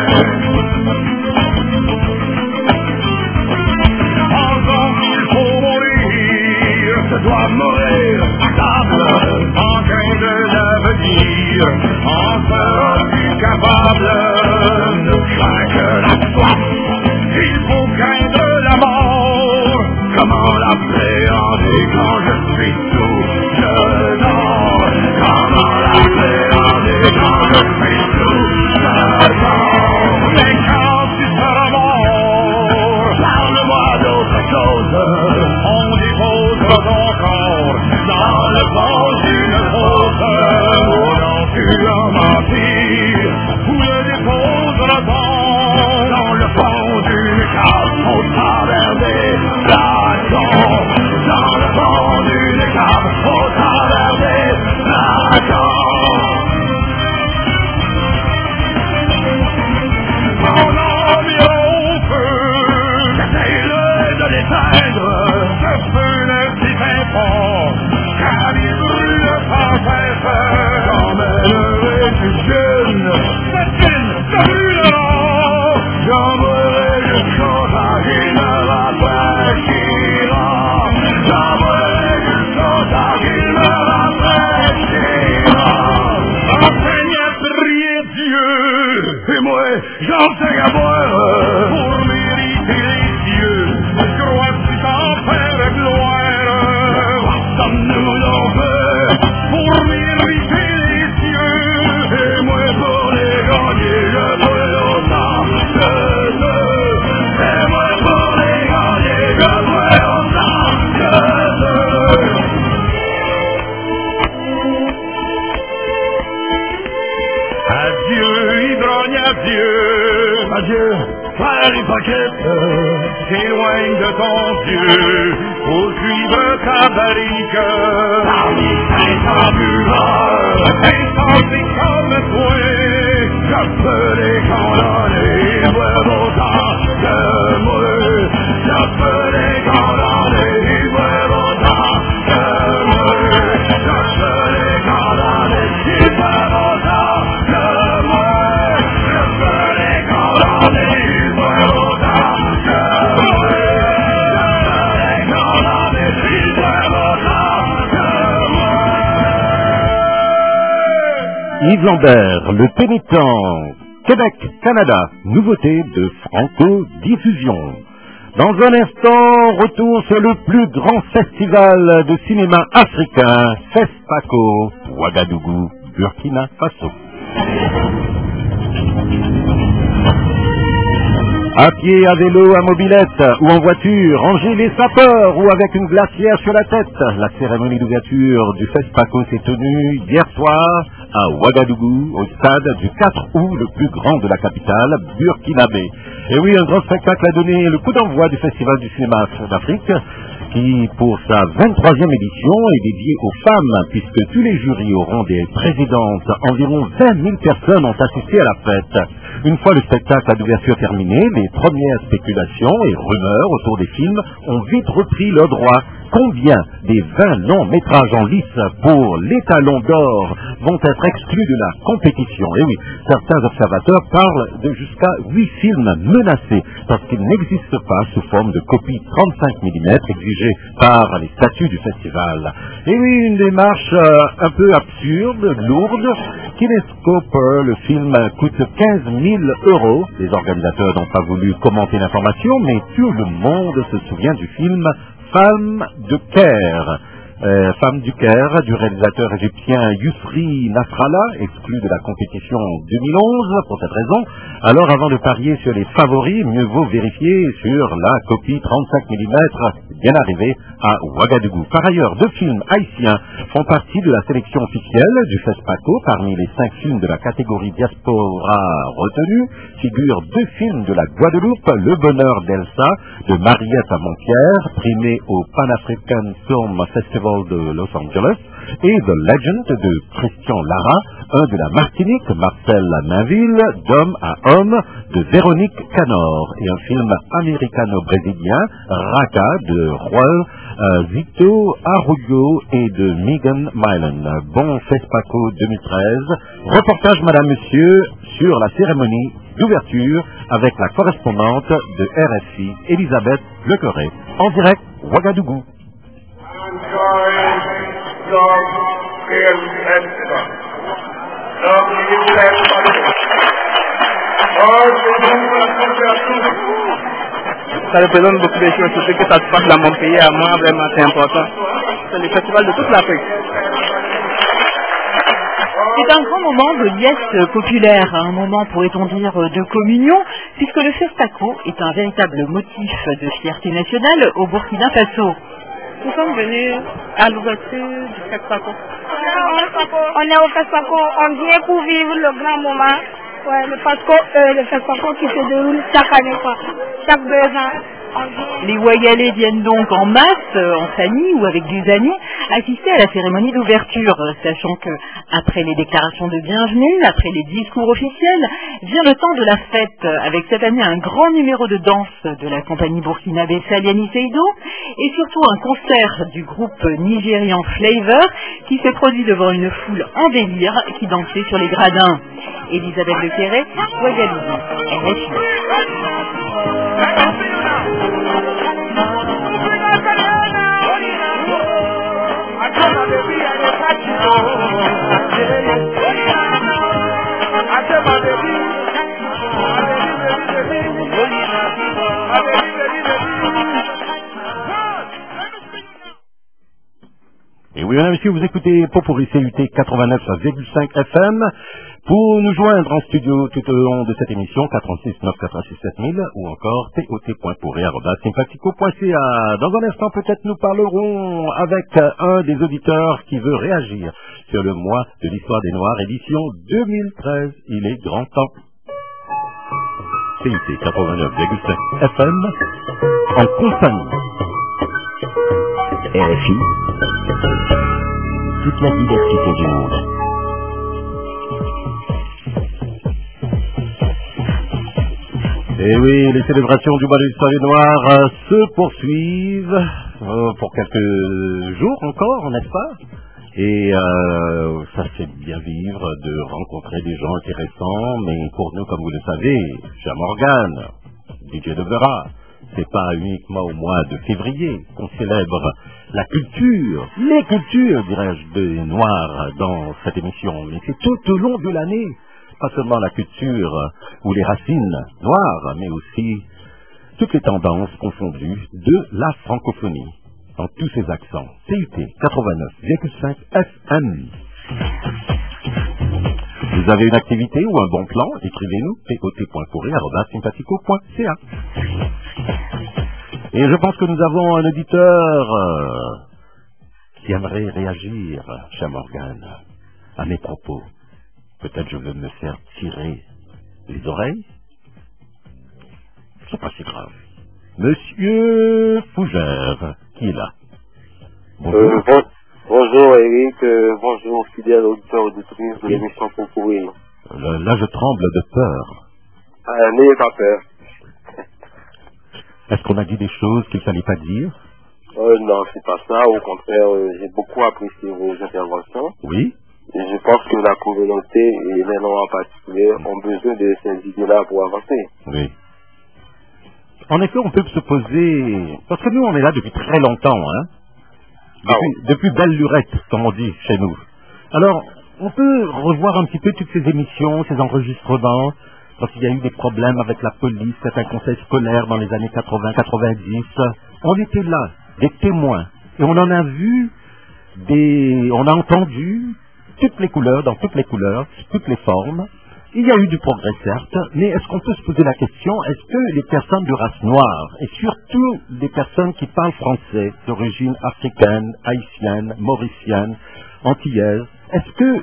Entends qu'il faut mourir, je dois mourir à table, en crainte de l'avenir, en seras-tu capable de craindre la soif? Il faut craindre la mort. Comment l'appréhender quand je suis sous le nord? Comment l'appréhender quand je suis sous le nord? Mais quand tu seras mort, parle-moi d'autre chose. On dépose ton corps dans le fond d'une fosse. Oh non, tu as menti. Où le dépose-t-on? Dans le fond d'une cave au travers des flacons. Dans le fond d'une cave au travers des flacons. Mon âme est au feu, j'essaye-le de l'éteindre. Ce feu ne s'y fait pas, car il brûle sans cesse. J'emmènerai du jeune, cette fine se brûlera. J'emmènerai jusqu'au temps qu'il me rafraîchira. J'emmènerai jusqu'au temps qu'il me rafraîchira. Enseigne à prier Dieu, et moi j'enseigne à boire. Pour mériter les cieux, crois-tu t'en faire gloire? Sommes-nous donc pour mériter les cieux, et moi pour les gagner je veux autant que eux. Et moi pour les gagner je veux autant que eux. Adieu ivrogne, adieu. Adieu, frère hypocrite. T'éloigne de ton Dieu pour suivre ta barrique. Parmi cinq cents buveurs, insensés comme toi, je peux les condamner, ils boivent autant que moi. Je peux les condamner, ils boivent autant Yves Lambert, le pénitent. Québec, Canada, nouveauté de Franco-diffusion. Dans un instant, retour sur le plus grand festival de cinéma africain, FESPACO, Ouagadougou, Burkina Faso. À pied, à vélo, à mobilette ou en voiture, rangez les sapeurs ou avec une glacière sur la tête. La cérémonie d'ouverture du FESPACO s'est tenue hier soir à Ouagadougou, au stade du quatre août, le plus grand de la capitale, burkinabé. Et oui, un grand spectacle a donné le coup d'envoi du Festival du cinéma d'Afrique, qui, pour sa vingt-troisième édition, est dédié aux femmes, puisque tous les jurys auront des présidentes. Environ vingt mille personnes ont assisté à la fête. Une fois le spectacle d'ouverture terminé, les premières spéculations et rumeurs autour des films ont vite repris leur droit. Combien des vingt longs métrages en lice pour l'étalon d'or vont être exclus de la compétition? Et oui, certains observateurs parlent de jusqu'à huit films menacés parce qu'ils n'existent pas sous forme de copie trente-cinq millimètres exigée par les statuts du festival. Et oui, une démarche euh, un peu absurde, lourde. Kinescope, le film coûte quinze mille euros. Les organisateurs n'ont pas voulu commenter l'information, mais tout le monde se souvient du film Femme de Caire. Euh, Femme du Caire, du réalisateur égyptien Yousri Nasrallah, exclu de la compétition deux mille onze pour cette raison. Alors, avant de parier sur les favoris, mieux vaut vérifier sur la copie trente-cinq millimètres bien arrivée à Ouagadougou. Par ailleurs, deux films haïtiens font partie de la sélection officielle du FESPACO. Parmi les cinq films de la catégorie diaspora retenus figurent deux films de la Guadeloupe, Le Bonheur d'Elsa de Mariette Monquière, primé au Pan African Film Festival de Los Angeles, et The Legend de Christian Lara, un de la Martinique, Marcel Mainville, d'Homme à Homme de Véronique Canor, et un film américano-brésilien, Raka de Juan euh, Zito Arroyo et de Megan Mylan. Bon FESPACO deux mille treize. Reportage, madame, monsieur, sur la cérémonie d'ouverture avec la correspondante de R F I, Elisabeth Lecoré, en direct, Ouagadougou. Ça représente beaucoup de choses, surtout que ça se passe dans mon pays, à moi, vraiment, c'est important. C'est le festival de toute l'Afrique. C'est un grand moment de liesse populaire, un moment, pourrait-on dire, de communion, puisque le FESPACO est un véritable motif de fierté nationale au Burkina Faso. Nous sommes venus à l'ouverture du FESPACO. On est au FESPACO, on vient pour vivre le grand moment. Ouais, le FESPACO, euh, le FESPACO qui se déroule chaque année, quoi. Chaque deux ans. Les Ouagalais viennent donc en masse, en famille ou avec des amis, assister à la cérémonie d'ouverture, sachant que, après les déclarations de bienvenue, après les discours officiels, vient le temps de la fête, avec cette année un grand numéro de danse de la compagnie burkinabé Saliani Seido, et surtout un concert du groupe nigérian Flavor, qui s'est produit devant une foule en délire, qui dansait sur les gradins. Elisabeth Lequéré, Ouagadougou, R F I. Et oui, mesdames et messieurs, vous écoutez Popuri C U T quatre-vingt-neuf virgule cinq F M. Pour nous joindre en studio tout au long de cette émission, quatre six neuf quatre six sept mille ou encore t o t point pourri arobase sympathico point c a. Dans un instant, peut-être nous parlerons avec un des auditeurs qui veut réagir sur le mois de l'histoire des Noirs, édition deux mille treize. Il est grand temps. C U T quatre-vingt-neuf virgule cinq F M en compagnie. R F I, toute la diversité du monde. Et oui, les célébrations du mois de l'histoire des Noirs euh, se poursuivent euh, pour quelques jours encore, n'est-ce pas? Et euh, ça fait bien vivre de rencontrer des gens intéressants, mais pour nous, comme vous le savez, cher Morgan, D J Devera, c'est pas uniquement au mois de février qu'on célèbre la culture, les cultures, dirais-je, des Noirs dans cette émission, mais c'est tout au long de l'année. Pas seulement la culture ou les racines noires, mais aussi toutes les tendances confondues de la francophonie, dans tous ses accents. C U T quatre-vingt-neuf virgule cinq F M. Vous avez une activité ou un bon plan, écrivez-nous p o t point courir arobase sympathico point c a. Et je pense que nous avons un auditeur euh, qui aimerait réagir, cher Morgane, à mes propos. Peut-être je vais me faire tirer les oreilles. C'est pas si grave. Monsieur Fougère, qui est là? Bonjour. Euh, bon, bonjour Eric, euh, bonjour fidèle auditeur auditrice de l'émission Concourir. Là, là, je tremble de peur. Euh, N'ayez pas peur. Est-ce qu'on a dit des choses qu'il ne fallait pas dire? Euh, non, c'est pas ça. Au contraire, euh, j'ai beaucoup apprécié vos interventions. Oui. Et je pense que la communauté et les Noirs en particulier ont besoin de ces idées-là pour avancer. Oui. En effet, on peut se poser... Parce que nous, on est là depuis très longtemps, hein. Depuis, ah oui. depuis belle lurette, comme on dit chez nous. Alors, on peut revoir un petit peu toutes ces émissions, ces enregistrements, parce qu'il y a eu des problèmes avec la police, certains conseils scolaires dans les années quatre-vingts quatre-vingt-dix. On était là, des témoins. Et on en a vu des... On a entendu toutes les couleurs, dans toutes les couleurs, toutes les formes. Il y a eu du progrès, certes, mais est-ce qu'on peut se poser la question, est-ce que les personnes de race noire, et surtout des personnes qui parlent français, d'origine africaine, haïtienne, mauricienne, antillaise, est-ce que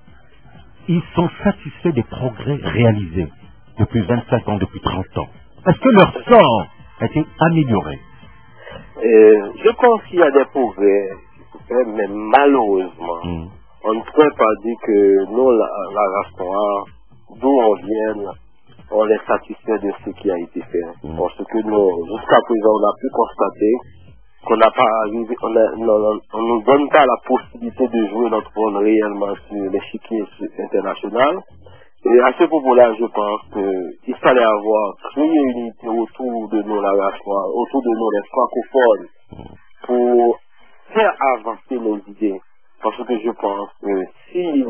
ils sont satisfaits des progrès réalisés depuis vingt-cinq ans, depuis trente ans? Est-ce que leur sort a été amélioré? euh, Je pense qu'il y a des progrès, mais malheureusement, mmh. on ne pourrait pas dire que nous, la, la race noire, d'où on vient, on est satisfait de ce qui a été fait. Mmh. Parce que nous, jusqu'à présent, on a pu constater qu'on n'a pas arrivé, on ne nous donne pas la possibilité de jouer notre rôle réellement sur l'échiquier international. Et à ce propos-là, je pense qu'il fallait avoir créé une unité autour de nous, la race noire, autour de nous, les francophones, mmh. pour faire avancer nos idées. Parce que je pense que si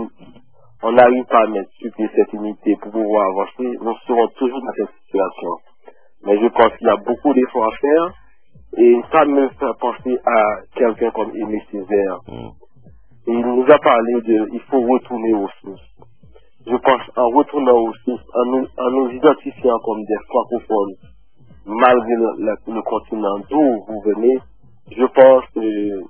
on n'arrive pas à mettre sur pied cette unité pour pouvoir avancer, nous serons toujours dans cette situation. Mais je pense qu'il y a beaucoup d'efforts à faire, et ça me fait penser à quelqu'un comme Aimé Césaire. Mm. Il nous a parlé de, il faut retourner aux sources. Je pense en retournant aux sources, en nous, en nous identifiant comme des francophones, malgré le, le, le continent d'où vous venez, je pense que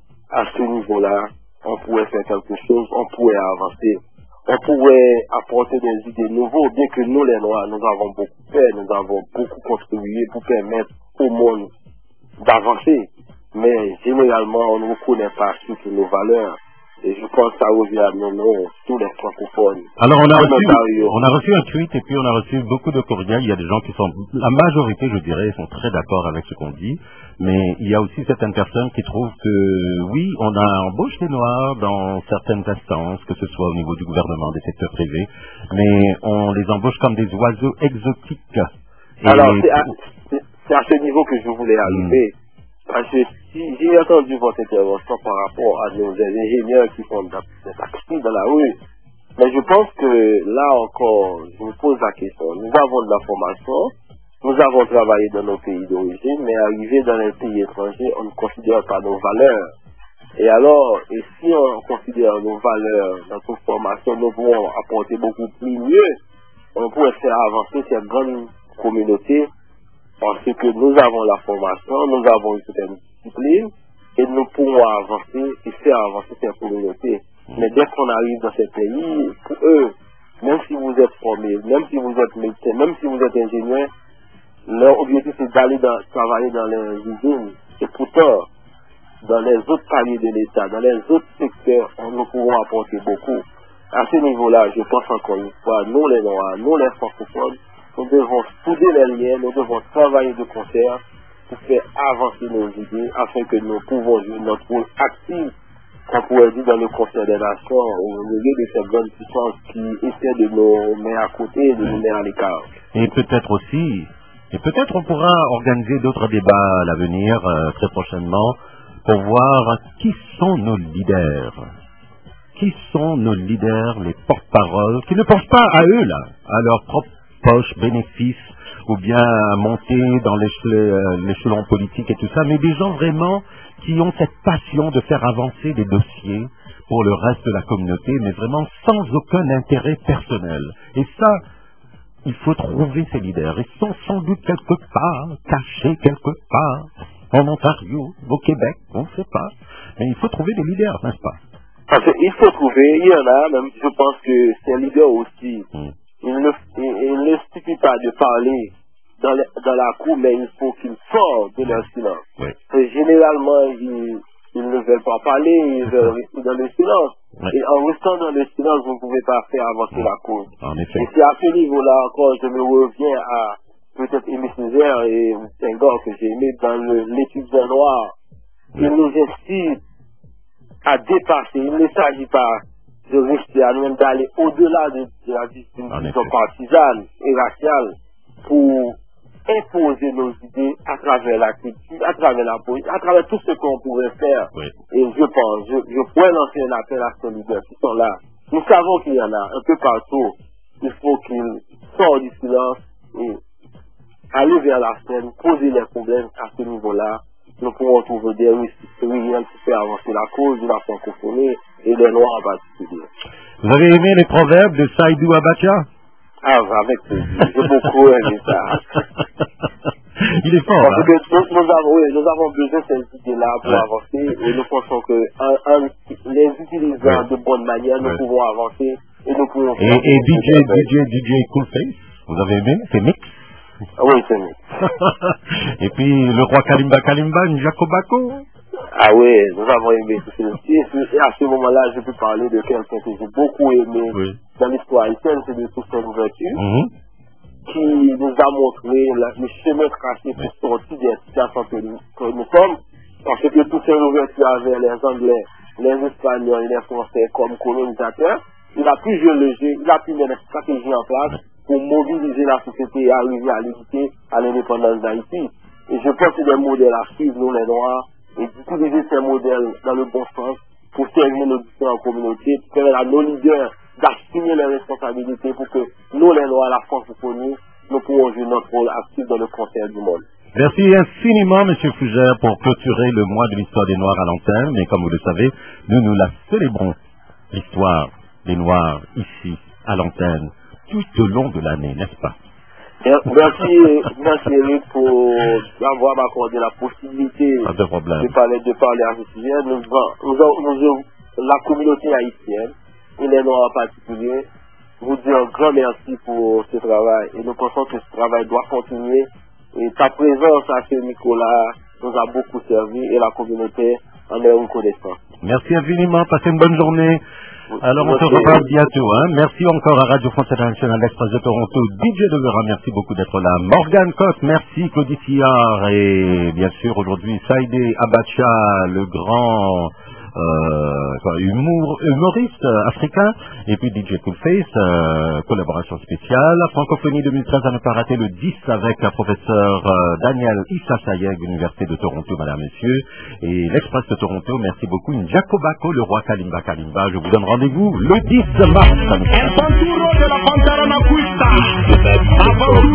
à ce niveau-là, on pourrait faire quelque chose, on pourrait avancer. On pourrait apporter des idées nouvelles, bien que nous, les Noirs, nous avons beaucoup fait, nous avons beaucoup contribué pour permettre au monde d'avancer. Mais généralement, on ne reconnaît pas surtout nos valeurs. Et je pense que ça revient à nous, nous tous les francophones. Alors, on a, reçu, on a reçu un tweet et puis on a reçu beaucoup de courriels. Il y a des gens qui sont, la majorité, je dirais, sont très d'accord avec ce qu'on dit. Mais il y a aussi certaines personnes qui trouvent que, oui, on a embauché les Noirs dans certaines instances, que ce soit au niveau du gouvernement, des secteurs privés, mais on les embauche comme des oiseaux exotiques. Et alors, c'est à, c'est à ce niveau que je voulais arriver. Mmh. Parce que si j'ai entendu votre intervention par rapport à nos ingénieurs qui font des taxis dans la rue, mais je pense que là encore, je me pose la question. Nous avons de la formation, nous avons travaillé dans nos pays d'origine, mais arrivé dans les pays étrangers, on ne considère pas nos valeurs. Et alors, et si on considère nos valeurs dans notre formation, nous pouvons apporter beaucoup plus mieux. On pourrait faire avancer cette grande communauté. Parce que nous avons la formation, nous avons une certaine discipline, et nous pouvons avancer et faire avancer cette communauté. Mais dès qu'on arrive dans ces pays, pour eux, même si vous êtes formé, même si vous êtes médecin, même si vous êtes ingénieur, leur objectif c'est d'aller dans, travailler dans les usines. Et pourtant, dans les autres paliers de l'État, dans les autres secteurs, nous pouvons apporter beaucoup. À ce niveau-là, je pense encore une fois, nous les Noirs, nous les francophones, nous devons souder les liens, nous devons travailler de concert pour faire avancer nos idées afin que nous pouvons jouer notre rôle actif, qu'on pourrait dire dans le concert des nations, au milieu de ces grandes puissances qui essaient de nous mettre à côté, de nous mettre à l'écart. Et peut-être aussi Et peut-être on pourra organiser d'autres débats à l'avenir, euh, très prochainement, pour voir qui sont nos leaders. Qui sont nos leaders, les porte-paroles, qui ne pensent pas à eux, là, à leur propre poche, bénéfice, ou bien à monter dans l'échelon politique et tout ça, mais des gens vraiment qui ont cette passion de faire avancer des dossiers pour le reste de la communauté, mais vraiment sans aucun intérêt personnel. Et ça, il faut trouver ces leaders. Ils sont sans doute quelque part, cachés quelque part, en Ontario, au Québec, on ne sait pas. Mais il faut trouver des leaders, n'est-ce pas? Parce qu'il faut trouver, il y en a, même je pense que c'est un leader aussi. Mm. Il ne, il, il ne suffit pas de parler dans, le, dans la cour, mais il faut qu'il sorte de leur silence. Oui. Et généralement, ils, ils ne veulent pas parler, ils veulent rester dans le silence. Oui. Et en restant dans le silence, vous ne pouvez pas faire avancer oui. la cause. En effet. Et c'est à ce niveau-là encore, je me reviens à peut-être Aimé Césaire et Senghor que j'ai aimé dans l'étude d'un noir. Oui. Il nous incite à dépasser, il ne s'agit pas de rester à nous-mêmes, d'aller au-delà de, de la distinction partisane et raciale pour imposer nos idées à travers la culture, à travers la politique, à travers tout ce qu'on pourrait faire. Oui. Et je pense, je, je pourrais lancer un appel à ces leaders qui sont là. Nous savons qu'il y en a un peu partout. Il faut qu'ils sortent du silence et aller vers la scène, poser les problèmes à ce niveau-là. Nous pourrons trouver des risques réels qui fait avancer la cause de la francophonie et des Noirs en particulier. Vous avez aimé les proverbes de Saïdou Abacha? Ah, avec plaisir. J'ai beaucoup aimé ça. Il est fort, Parce hein? que nous, nous, avons, oui, nous avons besoin de ces idées-là pour ouais. avancer et nous pensons que en, en les utilisant ouais. de bonne manière, nous ouais. pouvons avancer et nous pouvons... Et, et D J, D J, D J Coolface, vous avez aimé? C'est mix? Oui, c'est mix. Et puis le roi Kalimba Kalimba, Njako. Ah oui, nous avons aimé tout ceci. Et à ce moment-là, je peux parler de quelqu'un que j'ai beaucoup aimé oui. dans l'histoire haïtienne, c'est de Toussaint Louverture, mm-hmm. qui nous a montré la, le chemin tracé pour sortir des situations que nous, que nous sommes. Parce que Toussaint Louverture avait les Anglais, les Espagnols et les Français comme colonisateurs. Il a pu jouer le jeu, il a pu mettre une stratégie en place pour mobiliser la société et arriver à l'unité, à l'indépendance d'Haïti. Et je pense que c'est des modèles à suivre, nous les Noirs, et d'utiliser ces modèles dans le bon sens pour servir nos différentes communautés, pour permettre à nos leaders d'assumer les responsabilités pour que nous les Noirs, la francophonie, nous pourrons jouer notre rôle actif dans le concert du monde. Merci infiniment, M. Fougère, pour clôturer le mois de l'histoire des Noirs à l'antenne. Mais comme vous le savez, nous nous la célébrons, l'histoire des Noirs, ici, à l'antenne, tout au long de l'année, n'est-ce pas? Merci, merci Eric pour avoir accordé la possibilité de, de parler, de parler à ce sujet. Nous, nous, nous, nous, la communauté haïtienne, et les Noirs en particulier, vous dire un grand merci pour ce travail. Et nous pensons que ce travail doit continuer. Et ta présence à ce Nicolas nous a beaucoup servi et la communauté en est reconnaissante. Merci infiniment, passez une bonne journée. Alors on se revoit bientôt. Hein. Merci encore à Radio France Internationale Express de Toronto. D J Devera, merci beaucoup d'être là. Morgan Cotte, merci. Claudie Sillard et bien sûr aujourd'hui Saïdé Abacha, le grand euh, quoi, humour, humoriste africain. Et puis D J Coolface, euh, collaboration spéciale. Francophonie deux mille treize à ne pas rater le dix avec la professeur euh, Daniel Issa Sayeg, Université de Toronto, madame, messieurs. Et l'Express de Toronto, merci beaucoup. Njako, le roi Kalimba Kalimba. Je vous donne rendez-vous le dix mars.